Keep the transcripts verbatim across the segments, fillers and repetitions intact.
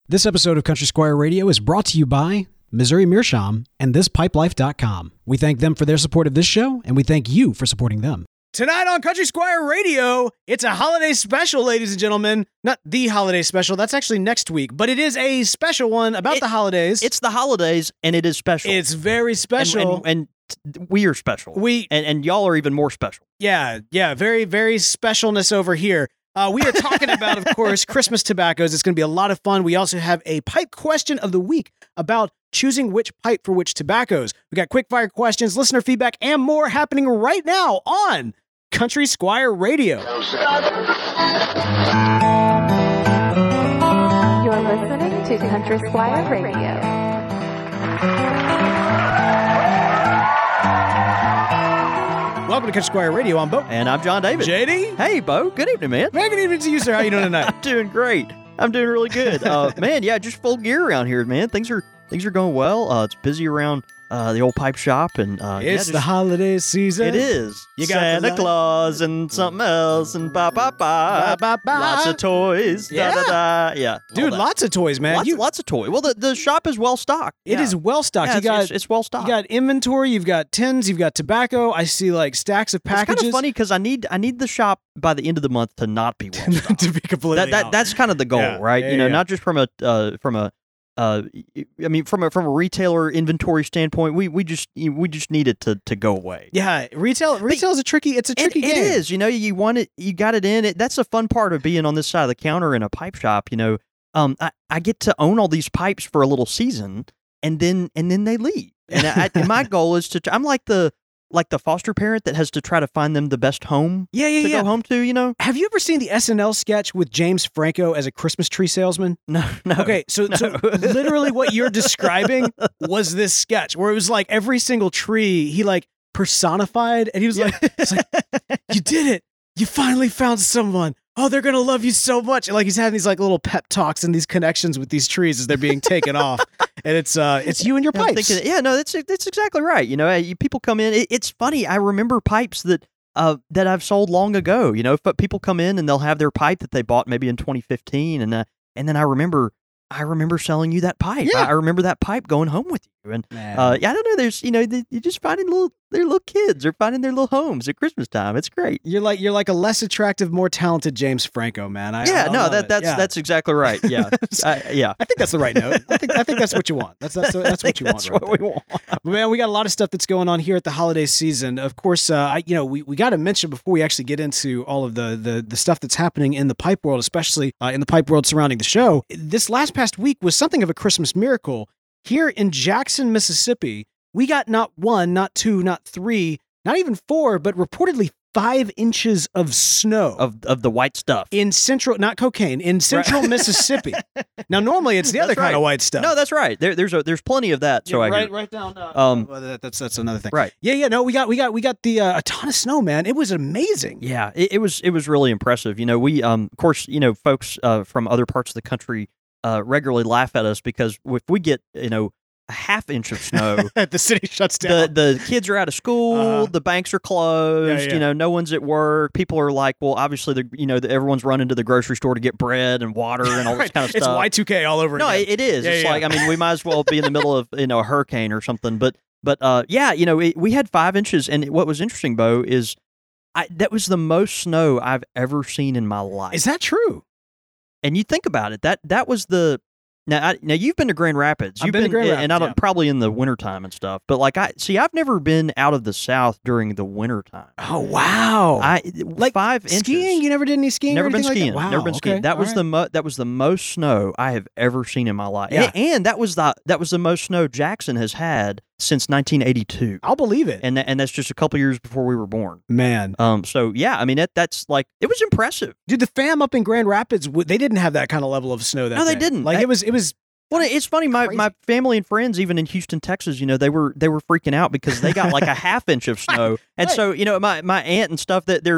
This episode of Country Squire Radio is brought to you by Missouri Meerschaum and this pipe life dot com. We thank them for their support of this show, and we thank you for supporting them. Tonight on Country Squire Radio, it's a holiday special, ladies and gentlemen. Not the holiday special, that's actually next week, but it is a special one about it, the holidays. It's the holidays, and it is special. It's very special. And, and, and we are special. We and, and y'all are even more special. Yeah, yeah, very, very specialness over here. Uh, we are talking about, of course, Christmas tobaccos. It's going to be a lot of fun. We also have a pipe question of the week about choosing which pipe for which tobaccos. We got quick fire questions, listener feedback, and more happening right now on Country Squire Radio. You're listening to Country Squire Radio. Welcome to Country Squire Radio. I'm Bo. And I'm John David. J D. Hey, Bo. Good evening, man. Man, good evening to you, sir. How you doing tonight? I'm doing great. I'm doing really good. Uh, man, yeah, just full gear around here, man. Things are things are going well. Uh, it's busy around uh, the old pipe shop, and uh, it's yeah, just, the holiday season. It is. You got Santa the Claus and something else, and ba ba ba. Ba, ba, ba. Lots of toys. Yeah. Da, da, da. Yeah. all Dude, that. lots of toys, man. Lots, You, lots of toys. Well, the, the shop is well stocked. it yeah. is well stocked. Yeah, you it's, got it's, it's well stocked. you got inventory. You've got tins. You've got tobacco. I see like stacks of It's packages. kind of funny because I need I need the shop by the end of the month to not be well stocked. to be completely that, that out. that's kind of the goal, Yeah, right? yeah, you know, yeah. not just from a uh, from a uh, I mean from a from a retailer inventory standpoint, we we just we just need it to to go away. Yeah, retail retail is a tricky. It's a It, tricky it game. is, you know, you want it, you got it in. It, that's the fun part of being on this side of the counter in a pipe shop. You know, um, I, I get to own all these pipes for a little season, and then and then they leave. And, I, and my goal is to. I'm like the like the foster parent that has to try to find them the best home Yeah, yeah, to yeah. go home to. You know, Have you ever seen the S N L sketch with James Franco as a Christmas tree salesman? no, no. Okay, so so literally what you're describing was this sketch where it was like every single tree he like personified, and he was like, it's like, "You did it! You finally found someone. Oh, they're gonna love you so much!" And like he's having these like little pep talks and these connections with these trees as they're being taken off, and it's uh it's you and your I'm pipes. thinking, yeah, no, that's that's exactly right. You know, uh, you, people come in. It, it's funny. I remember pipes that uh that I've sold long ago. You know, but people come in and they'll have their pipe that they bought maybe in twenty fifteen, and uh, and then I remember I remember selling you that pipe. Yeah. I, I remember that pipe going home with you, and Man. uh, yeah, I don't know. There's you know, the, you're just finding little their little kids are finding their little homes at Christmas time. It's great. You're like you're like a less attractive, more talented James Franco, man. I, yeah, I no, love that it. that's Yeah. that's exactly right. Yeah, I, yeah. I think that's the right note. I think I think that's what you want. That's that's, that's what you want. That's right what there. we want. But man, we got a lot of stuff that's going on here at the holiday season. Of course, uh, I you know we, we got to mention before we actually get into all of the the the stuff that's happening in the pipe world, especially uh, in the pipe world surrounding the show. This last past week was something of a Christmas miracle here in Jackson, Mississippi. We got not one, not two, not three, not even four, but reportedly five inches of snow Of of the white stuff. in central, not cocaine, in central Mississippi. Now, normally it's the That's other kind right. of white stuff. No, that's right. There, there's a, there's plenty of that. So Yeah, I right, hear. right down. Uh, Um, well, that, that's that's another thing. Right. Yeah, yeah. No, we got we got we got the uh, a ton of snow, man. It was amazing. Yeah, it, it was it was really impressive. You know, we um of course you know folks uh, from other parts of the country uh, regularly laugh at us because if we get you know a half inch of snow. The city shuts The down. the kids are out of school. Uh-huh. The banks are closed. Yeah, yeah. You know, no one's at work. People are like, well, obviously, the you know, the, everyone's running to the grocery store to get bread and water and all this Right. kind of It's stuff. Y two K all over No, again. it, it is. Yeah, it's yeah. like I mean, we might as well be in the middle of you know a hurricane or something. But but uh, yeah, you know, it, we had five inches, and what was interesting, Bo, is I, that was the most snow I've ever seen in my life. Is that true? And you think about it, that that was the now. I, now you've been to Grand Rapids. I've You've been to Grand and I Rapids, don't yeah. probably in the wintertime and stuff. But like I see, I've never been out of the South during the wintertime. Oh wow! I Like, five inches. skiing? You never did any skiing? Never or been anything skiing. Like that? Wow. Never been skiing. okay, That all was right. the mo- that was the most snow I have ever seen in my life. Yeah. A- And, that was the that was the most snow Jackson has had since nineteen eighty-two. I'll believe it. And tha- and that's just a couple years before we were born. Man, Um. So yeah, I mean that that's like it was impressive. dude, the fam up in Grand Rapids, w- they didn't have that kind of level of snow. That No, they day. didn't. Like I- it was, it was. Well, it's funny. My, Crazy. my family and friends, even in Houston, Texas, you know, they were they were freaking out because they got like a half inch of snow, and right. so you know, my, my aunt and stuff that they're they're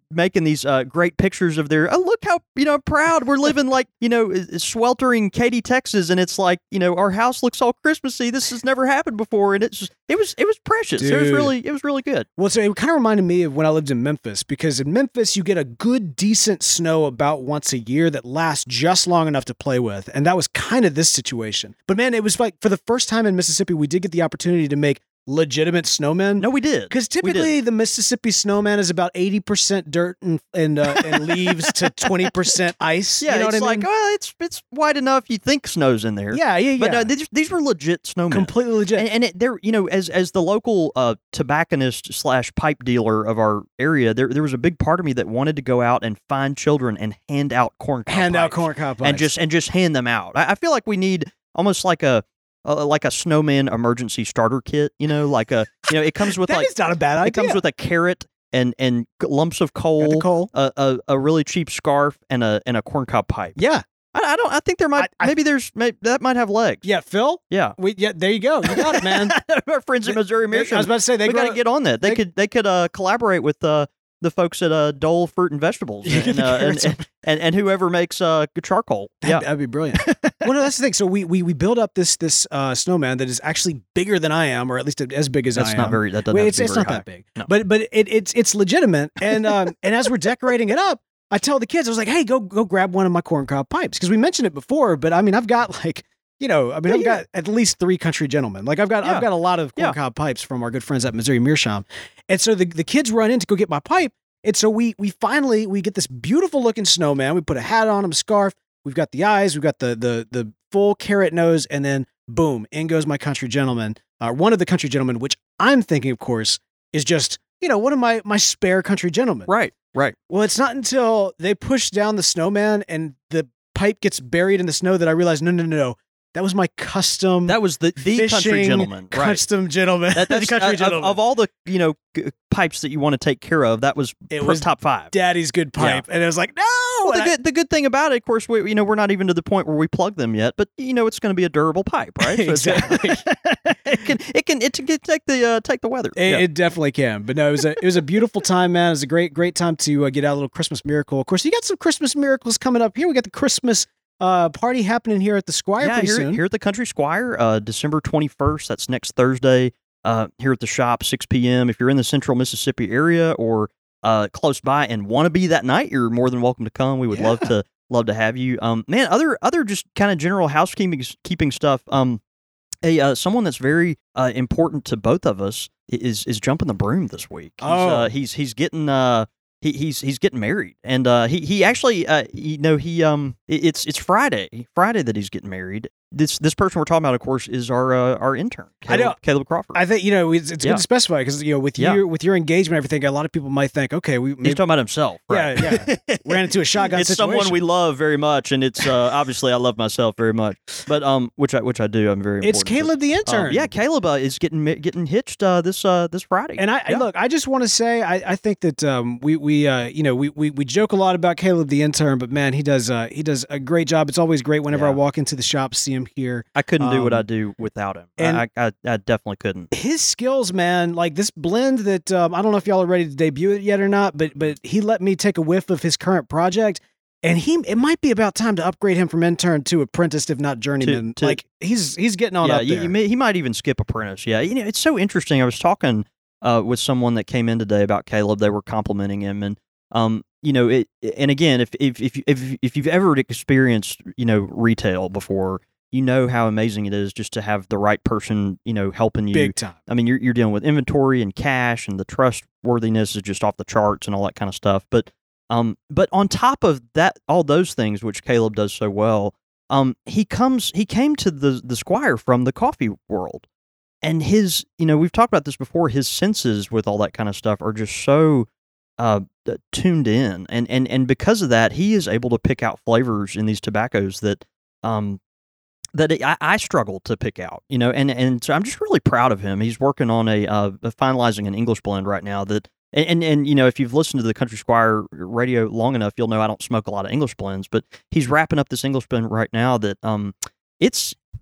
making these uh, great pictures of their, oh, look how, you know, proud we're living like, you know, sweltering Katy, Texas. And it's like, you know, our house looks all Christmassy. This has never happened before. And it's just, it was, it was precious. Dude. It was really, it was really good. Well, so it kind of reminded me of when I lived in Memphis, because in Memphis, you get a good, decent snow about once a year that lasts just long enough to play with. And that was kind of this situation. But man, it was like for the first time in Mississippi, we did get the opportunity to make legitimate snowmen. No, we did. Because typically the Mississippi snowman is about eighty percent dirt and and, uh, and leaves to twenty percent ice. Yeah, you know it's what I like, mean? well, it's it's wide enough. You think snow's in there. Yeah, yeah, yeah. But no, these, these were legit snowmen. Completely legit. And, and it, they're, you know, as as the local uh, tobacconist slash pipe dealer of our area, there there was a big part of me that wanted to go out and find children and hand out corn cob hand out pipes. corn cob pipes. and just and just hand them out. I, I feel like we need almost like a. Uh, like a snowman emergency starter kit, you know, like a, you know, it comes with that like is not a bad idea. it comes with a carrot and and lumps of Got coal, the coal. A, a a really cheap scarf, and a and a corncob pipe. Yeah, I, I don't. I think there might I- I- maybe there's maybe, that might have legs. yeah. Phil, Yeah, we yeah. There you go. You got it, man. our friends in Missouri I was Meerschaum, about to say they we got to grow- get on that. They, they- could they could uh, collaborate with uh, the folks at uh, Dole Fruit and Vegetables You get and, the uh, carrots and, and and whoever makes uh, charcoal. That'd, Yeah, that'd be brilliant. Well, no, that's the thing. So we we we build up this this uh, snowman that is actually bigger than I am, or at least as big as that's I am. not very. That doesn't. Wait, have it's to be it's very not high. that big, No. but but it, it's it's legitimate. And um and as we're decorating it up, I tell the kids, I was like, hey, go go grab one of my corncob pipes, because we mentioned it before. But I mean, I've got like. You know, I mean, Yeah, I've yeah. got at least three country gentlemen. Like I've got, Yeah. I've got a lot of Yeah. corncob pipes from our good friends at Missouri Meerschaum, and so the, the kids run in to go get my pipe, and so we we finally we get this beautiful looking snowman. We put a hat on him, a scarf. We've got the eyes. We've got the the the full carrot nose, and then boom, in goes my country gentleman. Uh, one of the country gentlemen, which I'm thinking, of course, is just you know one of my my spare country gentlemen. Right, right. Well, it's not until they push down the snowman and the pipe gets buried in the snow that I realize, no, no, no, no. That was my custom That was the the country fishing gentleman. Right. custom gentleman. That, that's, the country uh, of- gentleman. Of, all the you know g- pipes that you want to take care of, that was It pr- was top five. Daddy's good pipe. And it was like, no. Well, the And I- good the good thing about it, of course, we you know we're not even to the point where we plug them yet, but you know it's going to be a durable pipe, right? So it's- Exactly. it can it can it can take the uh, take the weather. It, Yeah. it definitely can, but no, it was a it was a beautiful time, man. It was a great great time to uh, get out a little Christmas miracle. Of course, you got some Christmas miracles coming up here. We got the Christmas uh, party happening here at the Squire yeah, pretty here, soon. here at the Country Squire, uh, December twenty-first. That's next Thursday. Uh, here at the shop, six p.m. If you're in the Central Mississippi area or uh, close by and want to be that night, you're more than welcome to come. We would love Yeah. to love to have you. Um, man, other other just kind of general housekeeping keeping stuff. Um, a uh, someone that's very uh, important to both of us is is jumping the broom this week. He's, Oh. uh, he's he's getting uh. He, he's he's getting married, and uh, he he actually uh, you know he um it- it's it's Friday Friday that he's getting married. This this person we're talking about, of course, is our uh, our intern, I Caleb, know. Caleb Crawford. I think you know it's, it's Yeah. good to specify because you know with Yeah. your with your engagement and everything, a lot of people might think, okay, we He's maybe, talking about himself, right? yeah yeah ran into a shotgun it's situation. someone we love very much, and it's uh, obviously I love myself very much, but um, which I which I do, I'm very. It's important, Caleb the but, um, intern. yeah, Caleb uh, is getting mi- getting hitched uh, this uh this Friday, And I, I Yeah. look, I just want to say, I, I think that um, we we uh, you know we, we we joke a lot about Caleb the intern, but man, he does uh, he does a great job. It's always great whenever Yeah. I walk into the shop, see him here. I couldn't do what I um, do without him. and- I, I I definitely couldn't. His skills, man, like this blend that um, I don't know if y'all are ready to debut it yet or not, but but he let me take a whiff of his current project, and he it might be about time to upgrade him from intern to apprentice, if not journeyman. to- like he's he's getting on yeah, up you- there. you may- he might even skip apprentice. Yeah, you know, it's so interesting. I was talking uh, with someone that came in today about Caleb. They were complimenting him, and um, you know, it. And again, if if if if if you've ever experienced you know retail before, you know how amazing it is just to have the right person you know helping you. Big time. I mean, you're you're dealing with inventory and cash, and the trustworthiness is just off the charts and all that kind of stuff. But um, but on top of that, all those things which Caleb does so well, um, he comes he came to the the Squire from the coffee world, and his you know we've talked about this before. His senses with all that kind of stuff are just so uh tuned in, and and and because of that, he is able to pick out flavors in these tobaccos that um that I, I struggle to pick out, you know, and, and so I'm just really proud of him. He's working on a uh, finalizing an English blend right now that, and, and, and, you know, if you've listened to the Country Squire radio long enough, you'll know I don't smoke a lot of English blends, but he's wrapping up this English blend right now that, um, it's,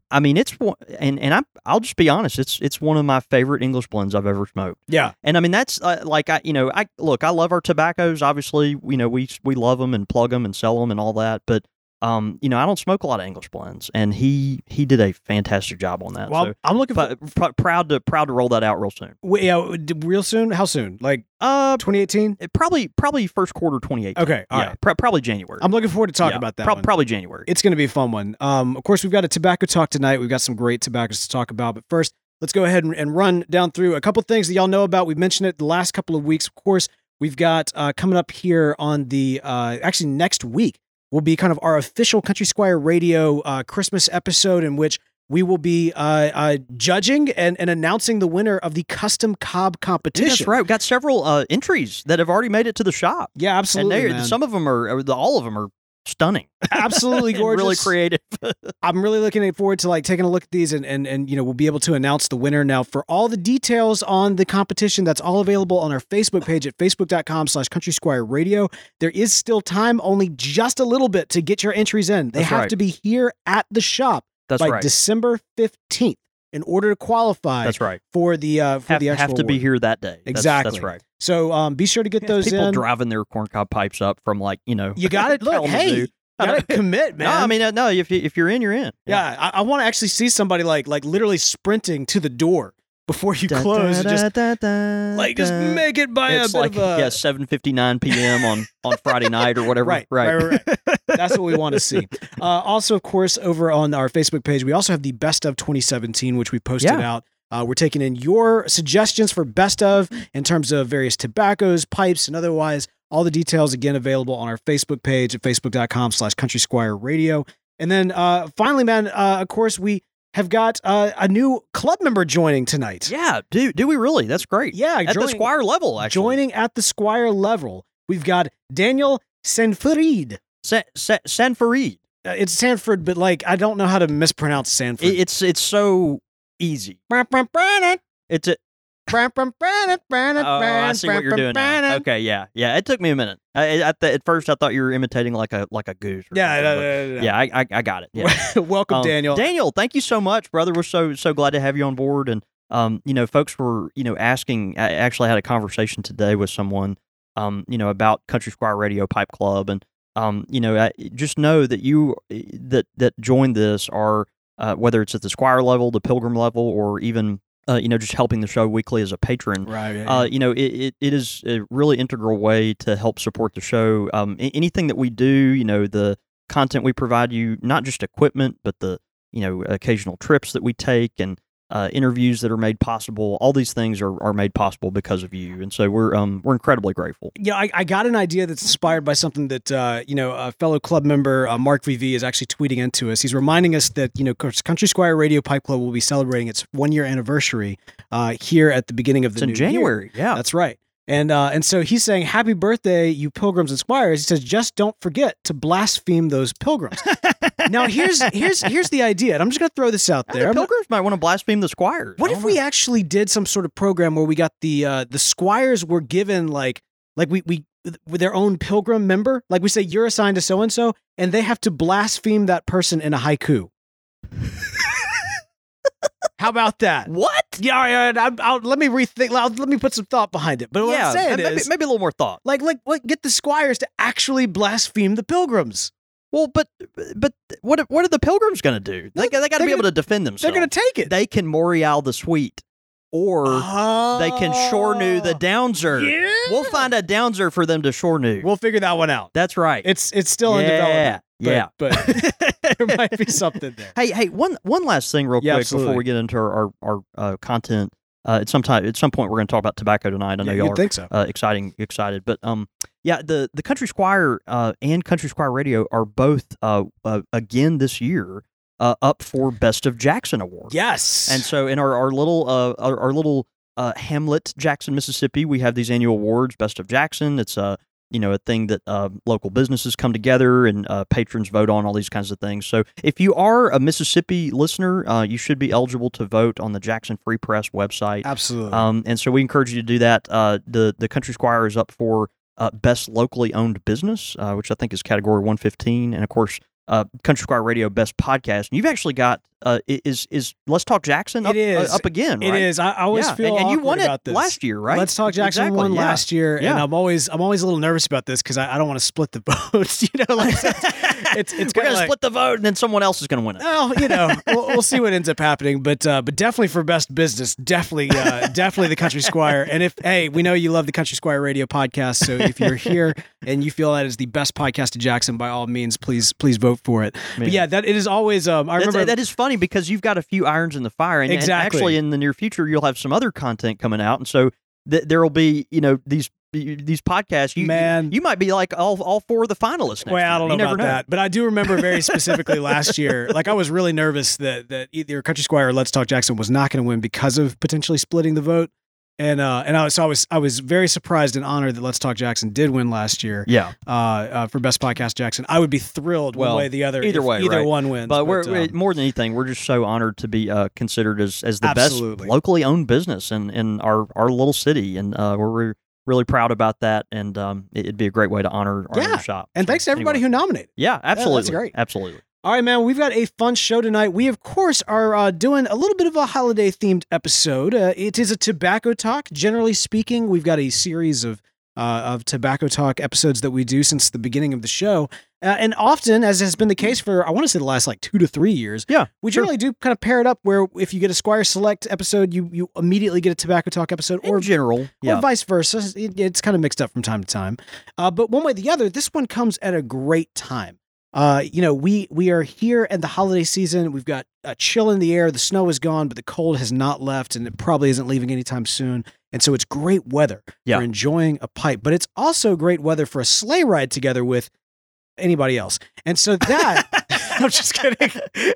I mean, it's one, and and I I'll just be honest, it's it's one of my favorite English blends I've ever smoked. Yeah. And I mean, that's uh, like I you know I look, I love our tobaccos. Obviously, you know we we love them and plug them and sell them and all that, but. Um, you know, I don't smoke a lot of English blends, and he he did a fantastic job on that. Well, so, I'm looking for pr- pr- proud to proud to roll that out real soon. wait, yeah, real soon. How soon? Like Uh, twenty eighteen? it probably probably first quarter twenty eighteen. Okay, all yeah, right. pr- probably January. I'm looking forward to talking Yeah, about that prob- one. Probably January. It's going to be a fun one. Um, of course, we've got a tobacco talk tonight. We've got some great tobaccos to talk about. But first, let's go ahead and, and run down through a couple things that y'all know about. We've mentioned it the last couple of weeks. Of course, we've got uh, coming up here on the, uh, actually next week, will be kind of our official Country Squire Radio uh, Christmas episode in which we will be uh, uh, judging and, and announcing the winner of the custom cob competition. Yeah, that's right. We've got several uh, entries that have already made it to the shop. Yeah, absolutely, And man. some of them are, the, all of them are stunning. Absolutely And gorgeous. really creative. I'm really looking forward to like taking a look at these and, and, and, you know, we'll be able to announce the winner. Now, for all the details on the competition, that's all available on our Facebook page at facebook.com slash Country Squire Radio. There is still time, only just a little bit to get your entries in. They That's have right. to be here at the shop That's by right. December fifteenth in order to qualify That's right. for the, uh, for Have, the actual have to be award. here that day. That's- Exactly. That's, right. So um, be sure to get those People in. driving their corncob pipes up from like, you know. You got it. Look, hey, Kalamazoo. you got to commit, man. No, I mean, uh, no, if, you, if you're in, you're in. Yeah, I, I want to actually see somebody like like literally sprinting to the door before you Da, close, da, and just da, da, like just da. make it by It's a bit like, of a yeah, seven fifty-nine p.m. on, on Friday night or whatever. right, right, right, right. That's what we want to see. Uh, also, of course, over on our Facebook page, we also have the best of twenty seventeen, which we posted Yeah. out. Uh, we're taking in your suggestions for best of in terms of various tobaccos, pipes, and otherwise. All the details again available on our Facebook page at facebook.com slash Country Squire Radio. And then uh, finally, man, uh, of course, we have got uh, a new club member joining tonight. Yeah, do do we really? That's great. Yeah, At the joining- Squire level, actually. Joining at the Squire level, we've got Daniel Sanford. San, San, San Farid. Uh, it's Sanford, but like I don't know how to mispronounce Sanford. It, it's it's so easy. It's a. Oh, I see what you're doing now. Okay, yeah, yeah. It took me a minute. I, I, at first, I thought you were imitating like a like a goose. Or Yeah, something, no, but- no, no, no. yeah. I, I I got it. Yeah. Welcome, Um, Daniel. Daniel, thank you so much, brother. We're so so glad to have you on board. And um, you know, folks were you know asking. I actually had a conversation today with someone, um, you know, about Country Squire Radio Pipe Club, and um, you know, I, just know that you that that joined this are uh, whether it's at the Squire level, the Pilgrim level, or even uh, you know just helping the show weekly as a patron. Right. Yeah, Uh, yeah. you know, it, it, it is a really integral way to help support the show. Um, a- anything that we do, you know, the content we provide you, not just equipment, but the, you know, occasional trips that we take and uh, interviews that are made possible. All these things are, are made possible because of you. And so we're um, we're incredibly grateful. Yeah, I, I got an idea that's inspired by something that, uh, you know, a fellow club member, uh, Mark V V, is actually tweeting into us. He's reminding us that, you know, Country Squire Radio Pipe Club will be celebrating its one-year anniversary uh, here at the beginning of the It's in new year. January. Yeah. That's right. And uh, and so he's saying, happy birthday, you pilgrims and squires. He says, just don't forget to blaspheme those pilgrims. Now, here's here's here's the idea. And I'm just going to throw this out Uh, there. the I'm not- pilgrims might want to blaspheme the squires. What I if don't we know. actually did some sort of program where we got the uh, the squires were given like like we we with their own pilgrim member? Like we say, you're assigned to so and so, and they have to blaspheme that person in a haiku. How about that? What? Yeah, yeah. yeah, I'll, I'll, let me rethink. I'll, let me put some thought behind it. But what yeah, I'm saying maybe, is, maybe a little more thought. like, like, like, get the squires to actually blaspheme the pilgrims. Well, but but what what are the pilgrims going to do? They, they got to they're be able gonna- to defend themselves. They're going to take it. They can Morial the Sweet, or they can Shornu the Downser. Oh. Yeah. We'll find a Downser for them to Shornu. We'll figure that one out. That's right. It's it's still in Yeah, development. But, yeah. but there might be something there. Hey, hey, one one last thing, real Yeah, quick, absolutely. before we get into our our, our uh, content. Uh, at some time, at some point, we're going to talk about tobacco tonight. I know Yeah, y'all you'd are think so. uh, exciting, excited, but um, yeah, the the Country Squire uh, and Country Squire Radio are both uh, uh again this year uh up for Best of Jackson Award. Yes. And so in our, our little uh our, our little uh hamlet, Jackson, Mississippi, we have these annual awards, Best of Jackson. It's a you know a thing that uh, local businesses come together and uh, patrons vote on, all these kinds of things. So if you are a Mississippi listener, uh, you should be eligible to vote on the Jackson Free Press website. Absolutely. Um, and so we encourage you to do that. Uh, the the Country Squire is up for uh, Best Locally Owned Business, uh, which I think is category one fifteen, and of course. uh, Country Squire Radio Best Podcast. And you've actually got uh, is is Let's Talk Jackson up, it is. Uh, up again, right? It is. I, I always yeah. feel and, and you awkward won it about this. last year, right? Let's Talk Jackson exactly, won yeah. last year, yeah. and I'm always I'm always a little nervous about this because I, I don't want to split the votes. you know, like it's it's, it's we're gonna like, split the vote, and then someone else is gonna win it. Well, you know, we'll, we'll see what ends up happening, but uh, but definitely for best business, definitely uh, definitely the Country Squire. And if hey, we know you love the Country Squire Radio podcast, so if you're here and you feel that is the best podcast in Jackson, by all means, please please vote for it. Man. But yeah, that it is always. Um, I remember That's, that is funny because you've got a few irons in the fire, and, exactly. and actually in the near future you'll have some other content coming out, and so th- there will be you know these. These podcasts, you, Man. you you might be like all all four of the finalists. Next well, year. I don't know you never about know. that, but I do remember very specifically last year. Like I was really nervous that that either Country Squire or Let's Talk Jackson was not going to win because of potentially splitting the vote. And uh, and I was so I was I was very surprised and honored that Let's Talk Jackson did win last year. Yeah, uh, uh, for Best Podcast Jackson, I would be thrilled well, one way or the other. Either if way, either right. one wins. But, but we're, um, we're more than anything, we're just so honored to be uh, considered as, as the absolutely. best locally owned business in, in our, our little city, and uh, we're really proud about that. And um, it'd be a great way to honor our yeah. shop. And so, thanks to everybody anyway. who nominated. Yeah, absolutely. Yeah, that's great. Absolutely. All right, man, we've got a fun show tonight. We, of course, are uh, doing a little bit of a holiday-themed episode. Uh, it is a tobacco talk. Generally speaking, we've got a series of uh, of tobacco talk episodes that we do since the beginning of the show. Uh, and often, as has been the case for, I want to say the last like two to three years, yeah, we sure. generally do kind of pair it up where if you get a Squire Select episode, you you immediately get a tobacco talk episode. In or general, yeah. Or vice versa. It, it's kind of mixed up from time to time. Uh, but one way or the other, this one comes at a great time. Uh, you know, we we are here at the holiday season. We've got a chill in the air. The snow is gone, but the cold has not left, and it probably isn't leaving anytime soon. And so it's great weather yeah. for enjoying a pipe, but it's also great weather for a sleigh ride together with anybody else. And so that, I'm just kidding.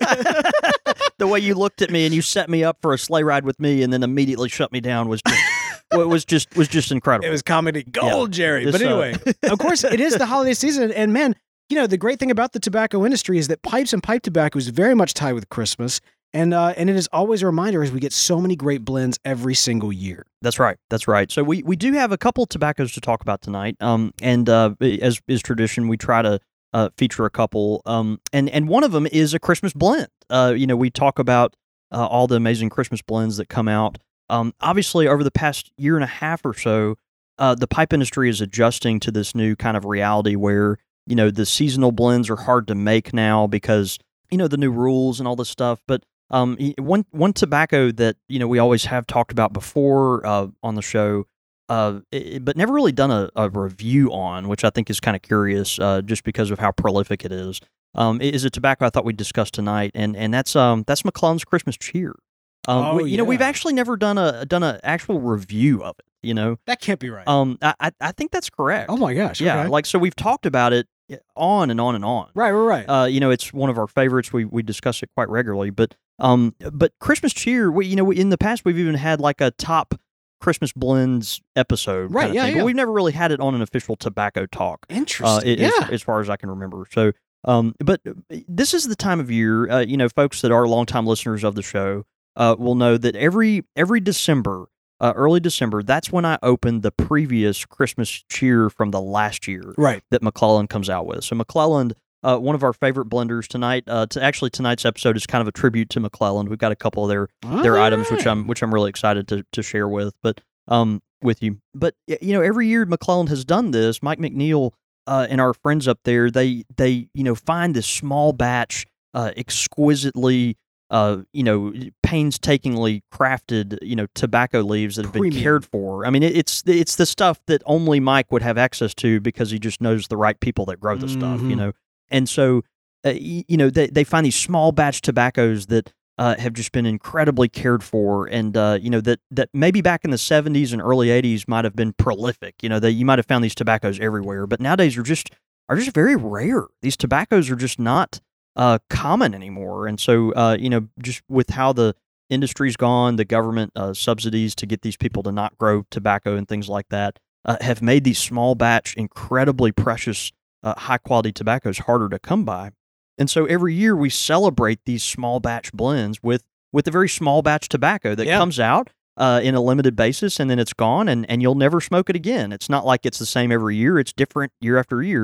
The way you looked at me and you set me up for a sleigh ride with me and then immediately shut me down was just, well, it was just, was just incredible. It was comedy gold, Yeah. Jerry. This, But anyway, uh... of course, it is the holiday season. And man, you know, the great thing about the tobacco industry is that pipes and pipe tobacco is very much tied with Christmas. And uh, and it is always a reminder as we get so many great blends every single year. That's right. That's right. So we, we do have a couple tobaccos to talk about tonight. Um, and uh, as is tradition, we try to uh, feature a couple. Um, and and one of them is a Christmas blend. Uh, you know, we talk about uh, all the amazing Christmas blends that come out. Um, obviously, over the past year and a half or so, uh, the pipe industry is adjusting to this new kind of reality where you know the seasonal blends are hard to make now because you know the new rules and all this stuff, but Um, one one tobacco that you know we always have talked about before uh, on the show, uh, it, but never really done a, a review on, which I think is kind of curious, uh, just because of how prolific it is. Um, it is a tobacco I thought we'd discuss tonight, and and that's um that's McClelland's Christmas Cheer. Um, oh, we, you yeah. know we've actually never done a done an actual review of it. You know That can't be right. um I I, I think that's correct. oh my gosh. yeah, okay. like so we've talked about it on and on and on. Right, right, right. Uh, you know, it's one of our favorites. We we discuss it quite regularly. But um, but Christmas Cheer, we, you know, we, in the past we've even had like a top Christmas blends episode, Right, kind of yeah, thing, yeah. But we've never really had it on an official tobacco talk. Uh, Interesting. it- yeah. as, as far as I can remember. So, um, but this is the time of year. Uh, you know, folks that are longtime listeners of the show uh, will know that every every December. Uh, early December, that's when I opened the previous Christmas Cheer from the last year Right. that McClelland comes out with. So McClelland, uh, one of our favorite blenders tonight. Uh, to actually tonight's episode is kind of a tribute to McClelland. We've got a couple of their their All items which right. I'm which I'm really excited to to share with, but um with you. But y- you know, every year McClelland has done this. Mike McNeil uh, and our friends up there, they they you know find this small batch, uh, exquisitely. Uh, you know, painstakingly crafted, you know, tobacco leaves that have been Premium. cared for. I mean, it, it's it's the stuff that only Mike would have access to because he just knows the right people that grow the stuff, you Mhm. know. And so, uh, y- you know, they they find these small batch tobaccos that uh, have just been incredibly cared for, and uh, you know that that maybe back in the seventies and early eighties might have been prolific. You know, that you might have found these tobaccos everywhere, but nowadays are just are just very rare. These tobaccos are just not. Uh, common anymore, and so uh, you know, just with how the industry's gone, the government uh, subsidies to get these people to not grow tobacco and things like that uh, have made these small batch, incredibly precious, uh, high quality tobaccos harder to come by. And so every year we celebrate these small batch blends with with a very small batch tobacco that Yeah. comes out uh, in a limited basis, and then it's gone, and and you'll never smoke it again. It's not like it's the same every year; it's different year after year.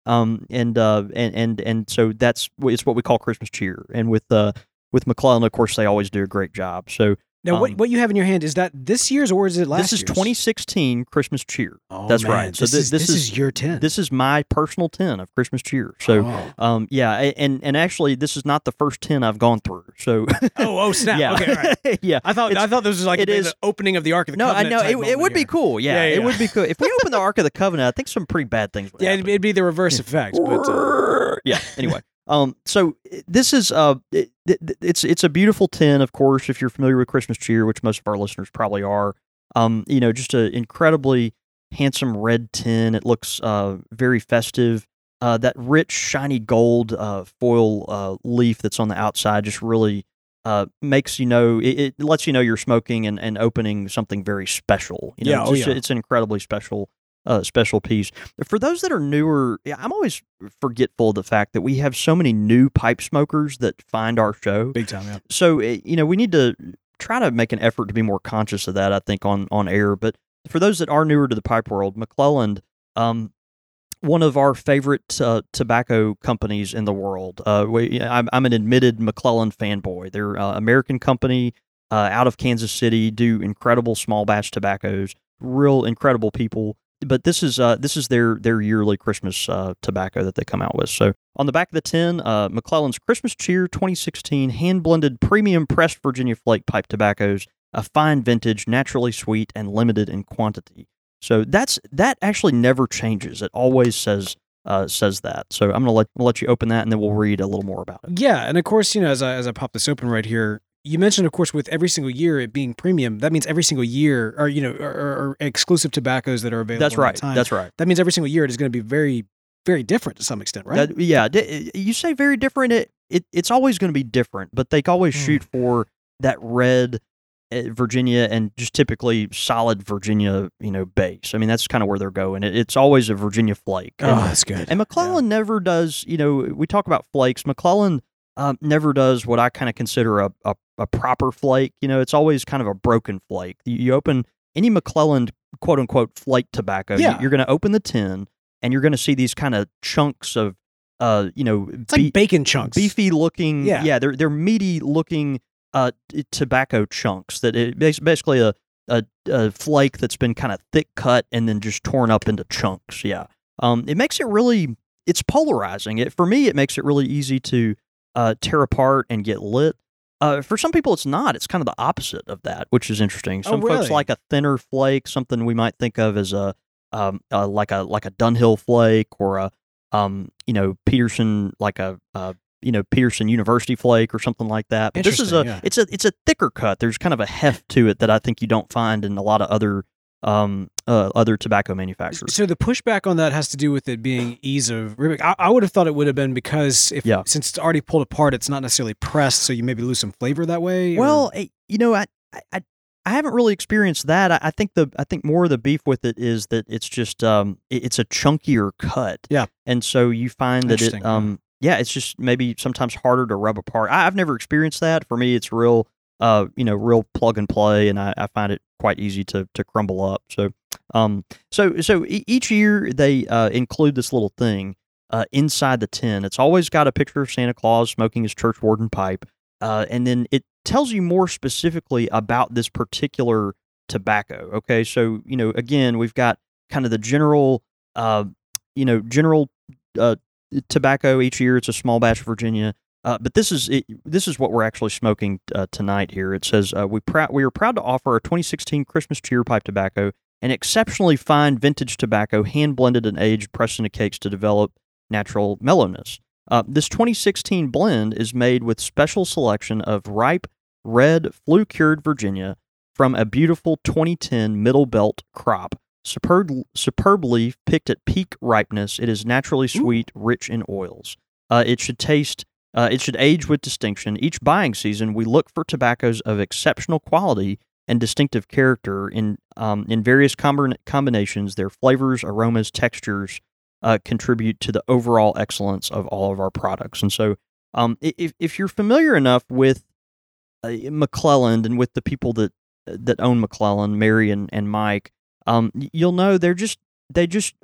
Um, and uh, and and and so that's it's what we call Christmas cheer. And with uh, with McClelland, of course, they always do a great job. So. Now, um, what what you have in your hand, is that this year's or is it last This is year's? twenty sixteen Christmas cheer. Oh, That's man. right. So this, thi- is, this this is is your tin. This is my personal tin of Christmas cheer. So, Oh. um, yeah, a- and and actually, this is not the first tin I've gone through. So, oh, oh, snap. yeah, Okay, all right. yeah. I thought It's- I thought this was like it the, is- the opening of the Ark of the no, I Covenant. know type it, it moment would be here. cool. Yeah, Yeah, it yeah. would be cool if we open the Ark of the Covenant. I think some pretty bad things would Yeah, happen. it'd, it'd be the reverse effect. But uh, yeah. Anyway, um, so i- this is uh, it, it, it's it's a beautiful tin, of course. If you're familiar with Christmas cheer, which most of our listeners probably are, um, you know, just an incredibly handsome red tin. It looks uh very festive. Uh, that rich, shiny gold uh foil uh leaf that's on the outside just really uh makes you know it, it lets you know you're smoking and, and opening something very special. You know, Yeah, it's, oh, just- yeah. it's an incredibly special. Uh, special piece. For those that are newer, yeah, I'm always forgetful of the fact that we have so many new pipe smokers that find our show. big time, yeah. So, eh, you know, we need to try to make an effort to be more conscious of that, I think, on, on air. But for those that are newer to the pipe world, McClelland, um, one of our favorite uh, tobacco companies in the world. Uh, we, I'm, I'm an admitted McClelland fanboy. They're an uh, American company uh, out of Kansas City, do incredible small batch tobaccos, real incredible people. But this is uh, this is their their yearly Christmas uh, tobacco that they come out with. So on the back of the tin, uh, McClelland's Christmas Cheer twenty sixteen hand blended premium pressed Virginia flake pipe tobaccos, a fine vintage, naturally sweet, and limited in quantity. So that's that actually never changes. It always says uh, says that. So I'm gonna let we'll let you open that, and then we'll read a little more about it. Yeah, and of course, you know, as I as I pop this open right here, you mentioned, of course, with every single year it being premium, that means every single year, or you know, or, or, or exclusive tobaccos that are available. That's at that right. time. That's right. That means every single year it is going to be very, very different to some extent, right? That, yeah, d- you say very different. It, it it's always going to be different, but they always Mm. shoot for that red uh, Virginia and just typically solid Virginia, you know, base. I mean, that's kind of where they're going. It, it's always a Virginia flake. oh, And, that's good. and McClelland never does. You know, we talk about flakes. McClelland um, never does what I kind of consider a, a a proper flake. You know, it's always kind of a broken flake. You, you open any McClelland quote unquote flake tobacco, Yeah. you, you're going to open the tin and you're going to see these kind of chunks of, uh, you know, It's like bacon chunks. beefy looking, Yeah. yeah, they're they're meaty looking uh t- tobacco chunks that it bas- basically a, a a flake that's been kind of thick cut and then just torn up into chunks. Yeah, um, it makes it really it's polarizing. It for me, it makes it really easy to uh tear apart and get lit. Uh, for some people, it's not. It's kind of the opposite of that, which is interesting. Oh, Some folks really? like a thinner flake, something we might think of as a um uh, like a like a Dunhill flake or a um you know Peterson like a uh, you know Peterson University flake or something like that. But this is a Interesting, yeah. it's a it's a thicker cut. There's kind of a heft to it that I think you don't find in a lot of other um uh, other tobacco manufacturers. So the pushback on that has to do with it being ease of ripping. I, I would have thought it would have been because if Yeah. since it's already pulled apart, it's not necessarily pressed, so you maybe lose some flavor that way. or- Well, eh, you know, I, I, I I haven't really experienced that. I, I think the I think more of the beef with it is that it's just um it- it's a chunkier cut. Yeah. and so you find that it Interesting, yeah. um yeah it's just maybe sometimes harder to rub apart. I, I've never experienced that. For me, it's real uh you know real plug and play, and I, I find it quite easy to to crumble up. So um so so e- each year they uh, include this little thing uh, inside the tin. It's always got a picture of Santa Claus smoking his church warden pipe. Uh, and then it tells you more specifically about this particular tobacco. Okay, so you know, again, we've got kind of the general, uh, you know, general uh, tobacco each year. It's a small batch of Virginia, uh, but this is it, this is what we're actually smoking uh, tonight. Here it says uh, we proud we are proud to offer a twenty sixteen Christmas cheer pipe tobacco, an exceptionally fine vintage tobacco, hand blended and aged, pressed into cakes to develop natural mellowness. Uh, this twenty sixteen blend is made with special selection of ripe, red, flue-cured Virginia from a beautiful twenty ten Middle Belt crop. Superb, superb leaf picked at peak ripeness. It is naturally sweet, rich in oils. Uh, it should taste. Uh, it should age with distinction. Each buying season, we look for tobaccos of exceptional quality and distinctive character in um, in various combin- combinations. Their flavors, aromas, textures. Uh, contribute to the overall excellence of all of our products. And so, um, if if you're familiar enough with uh, McClelland and with the people that that own McClelland, Mary and, and Mike, um, you'll know they're just they just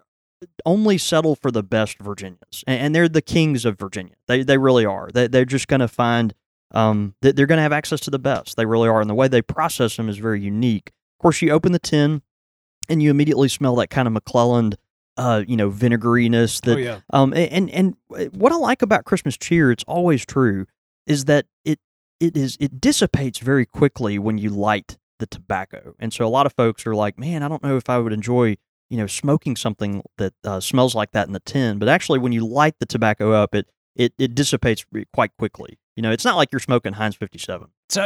only settle for the best Virginias, and, and they're the kings of Virginia. They they really are. They they're just going to find um that they're going to have access to the best. They really are, and the way they process them is very unique. Of course, you open the tin, and you immediately smell that kind of McClelland, uh, you know, vinegariness. That, Oh, yeah. Um, and and what I like about Christmas cheer, it's always true, is that it it is it dissipates very quickly when you light the tobacco. And so a lot of folks are like, man, I don't know if I would enjoy, you know, smoking something that uh, smells like that in the tin. But actually, when you light the tobacco up, it it it dissipates quite quickly. You know, it's not like you're smoking Heinz fifty-seven. So,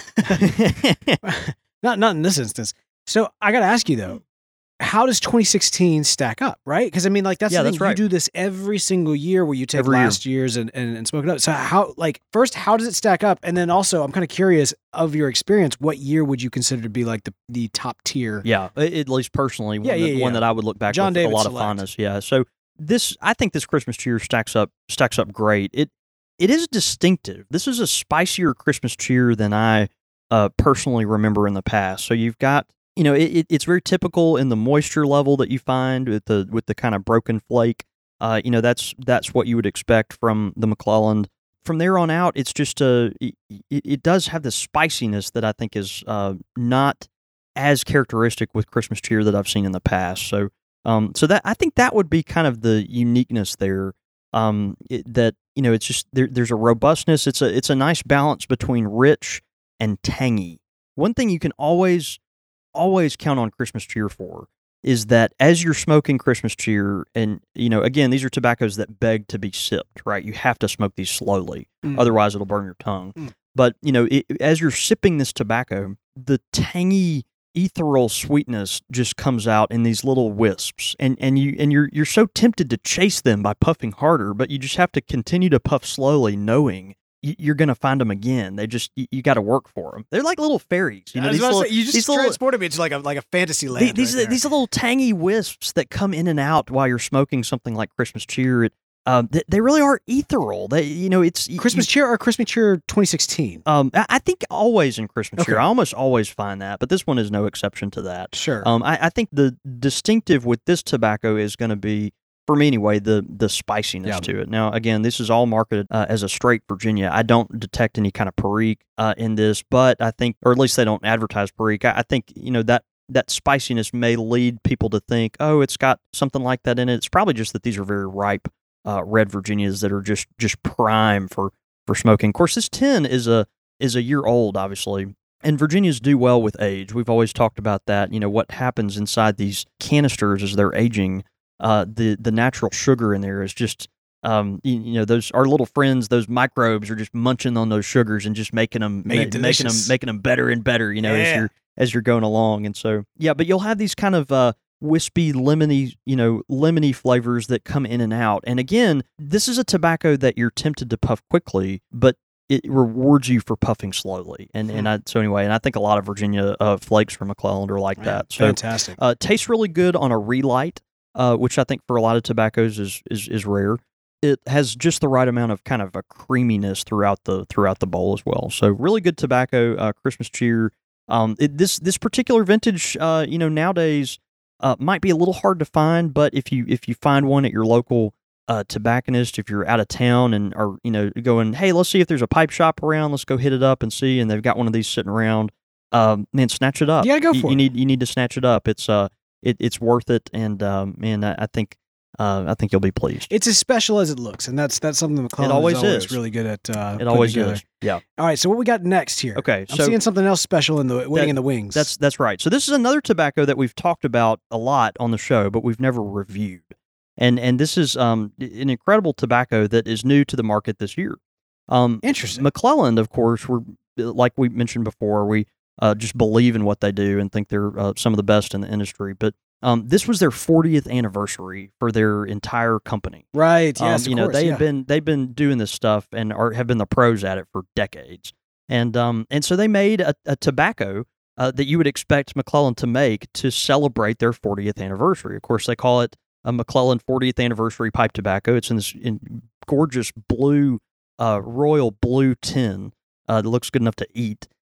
not not in this instance. So I got to ask you though, how does twenty sixteen stack up, right? Because I mean, like that's Yeah, the that's thing. right. You do this every single year where you take Every year. last year's and, and, and smoke it up. So how, like, first, how does it stack up? And then also, I'm kind of curious of your experience. What year would you consider to be like the, the top tier? Yeah, a- at least personally, Yeah, one, yeah, that, yeah. one that I would look back John with David a lot Select. of fondness. Yeah, so this, I think this Christmas cheer stacks up stacks up great. It it is distinctive. This is a spicier Christmas cheer than I uh, personally remember in the past. So you've got, you know, it, it, it's very typical in the moisture level that you find with the with the kind of broken flake. Uh, you know, that's that's what you would expect from the McClelland. From there on out, it's just a it, it does have this spiciness that I think is uh, not as characteristic with Christmas cheer that I've seen in the past. So, um, so that I think that would be kind of the uniqueness there. Um, it, that you know, it's just there, there's a robustness. It's a it's a nice balance between rich and tangy. One thing you can always always count on Christmas cheer for is that as you're smoking Christmas cheer, and you know, again, these are tobaccos that beg to be sipped, right? You have to smoke these slowly, Mm. otherwise it'll burn your tongue. Mm. But you know, it, as you're sipping this tobacco, the tangy, ethereal sweetness just comes out in these little wisps, and and you and you're you're so tempted to chase them by puffing harder, but you just have to continue to puff slowly, knowing y- you're going to find them again. They just you, you got to work for them. They're like little fairies, you know. I was These about to little, say, you just these little, transported me to like a like a fantasy land. the- these right are these are little tangy wisps that come in and out while you're smoking something like Christmas cheer. It, um, they, they really are ethereal. They, you know, it's there. Christmas cheer or Christmas cheer twenty sixteen? Um, I, I think always in Christmas cheer, Okay. I almost always find that, but this one is no exception to that. Sure. Um, I, I think the distinctive with this tobacco is going to be, for me anyway, the the spiciness Yeah. to it. Now, again, this is all marketed uh, as a straight Virginia. I don't detect any kind of Perique uh, in this, but I think, or at least they don't advertise Perique. I, I think you know that that spiciness may lead people to think, oh, it's got something like that in it. It's probably just that these are very ripe uh, red Virginias that are just just prime for for smoking. Of course, this tin is a is a year old, obviously. And Virginias do well with age. We've always talked about that. You know, what happens inside these canisters as they're aging, uh, the the natural sugar in there is just, um, you, you know, those our little friends, those microbes are just munching on those sugars and just making them, Make it ma- making them, delicious. making them better and better. You know, as Yeah. you're as you're going along. And so, yeah, but you'll have these kind of uh, wispy, lemony, you know, lemony flavors that come in and out. And again, this is a tobacco that you're tempted to puff quickly, but it rewards you for puffing slowly. And and I, so anyway, and I think a lot of Virginia uh, flakes from McClelland are like Yeah, that. So fantastic. uh, tastes really good on a relight, uh, which I think for a lot of tobaccos is is is rare. It has just the right amount of kind of a creaminess throughout the throughout the bowl as well. So really good tobacco, uh, Christmas cheer. Um, it, this this particular vintage, uh, you know, nowadays uh, might be a little hard to find, but if you if you find one at your local uh, tobacconist, if you're out of town and are you know going, hey, let's see if there's a pipe shop around, let's go hit it up and see, and they've got one of these sitting around. Um, man, snatch it up. You gotta go for you it. need you need to snatch it up. It's uh, it, it's worth it, and um, man, I, I think uh, I think you'll be pleased. It's as special as it looks, and that's that's something that McClelland always is always is. really good at. Uh, It putting always together. is. Yeah. All right, so what we got next here? Okay. I'm So seeing something else special in the waiting That- in the wings. That's that's right. So this is another tobacco that we've talked about a lot on the show, but we've never reviewed. And and this is um an incredible tobacco that is new to the market this year. Um, interesting. McClelland, of course, we're like we mentioned before, we uh, just believe in what they do and think they're uh, some of the best in the industry. But um, this was their fortieth anniversary for their entire company. Right. Yes. Um, you of know, course, they yeah. have been they've been doing this stuff and are have been the pros at it for decades. And um and so they made a, a tobacco uh, that you would expect McClelland to make to celebrate their fortieth anniversary. Of course, they call it a McClelland fortieth anniversary pipe tobacco. It's in this in gorgeous blue, uh, royal blue tin uh, that looks good enough to eat.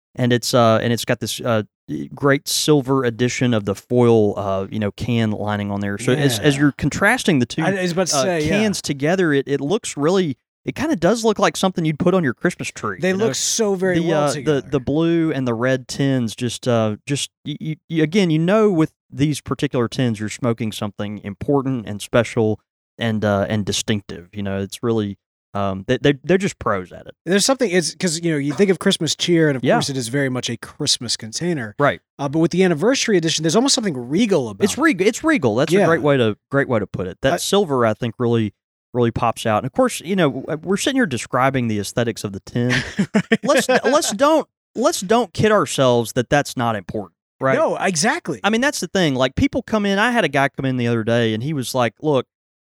and it's uh and it's got this uh great silver edition of the foil uh you know can lining on there. So as as Yeah. you're contrasting the two I was about to uh, say, yeah. cans together, it it looks really. It kind of does look like something you'd put on your Christmas tree. They you know? look so very the, well uh, together. the the blue and the red tins just uh just you, you, you- again you know with these particular tins you're smoking something important and special and uh and distinctive. You know, it's really um they they they're just pros at it. There's something, it's because, you know, you think of Christmas cheer, and of Yeah. course it is very much a Christmas container. Right. Uh, but with the anniversary edition, there's almost something regal about It's it. regal. It's regal. That's Yeah. a great way to great way to put it. That I- silver, I think, really really pops out. And of course, you know, we're sitting here describing the aesthetics of the tin. let's let's don't let's don't kid ourselves that that's not important, right? No, exactly. I mean, that's the thing. Like, people come in. I had a guy come in the other day, and he was like, "Look,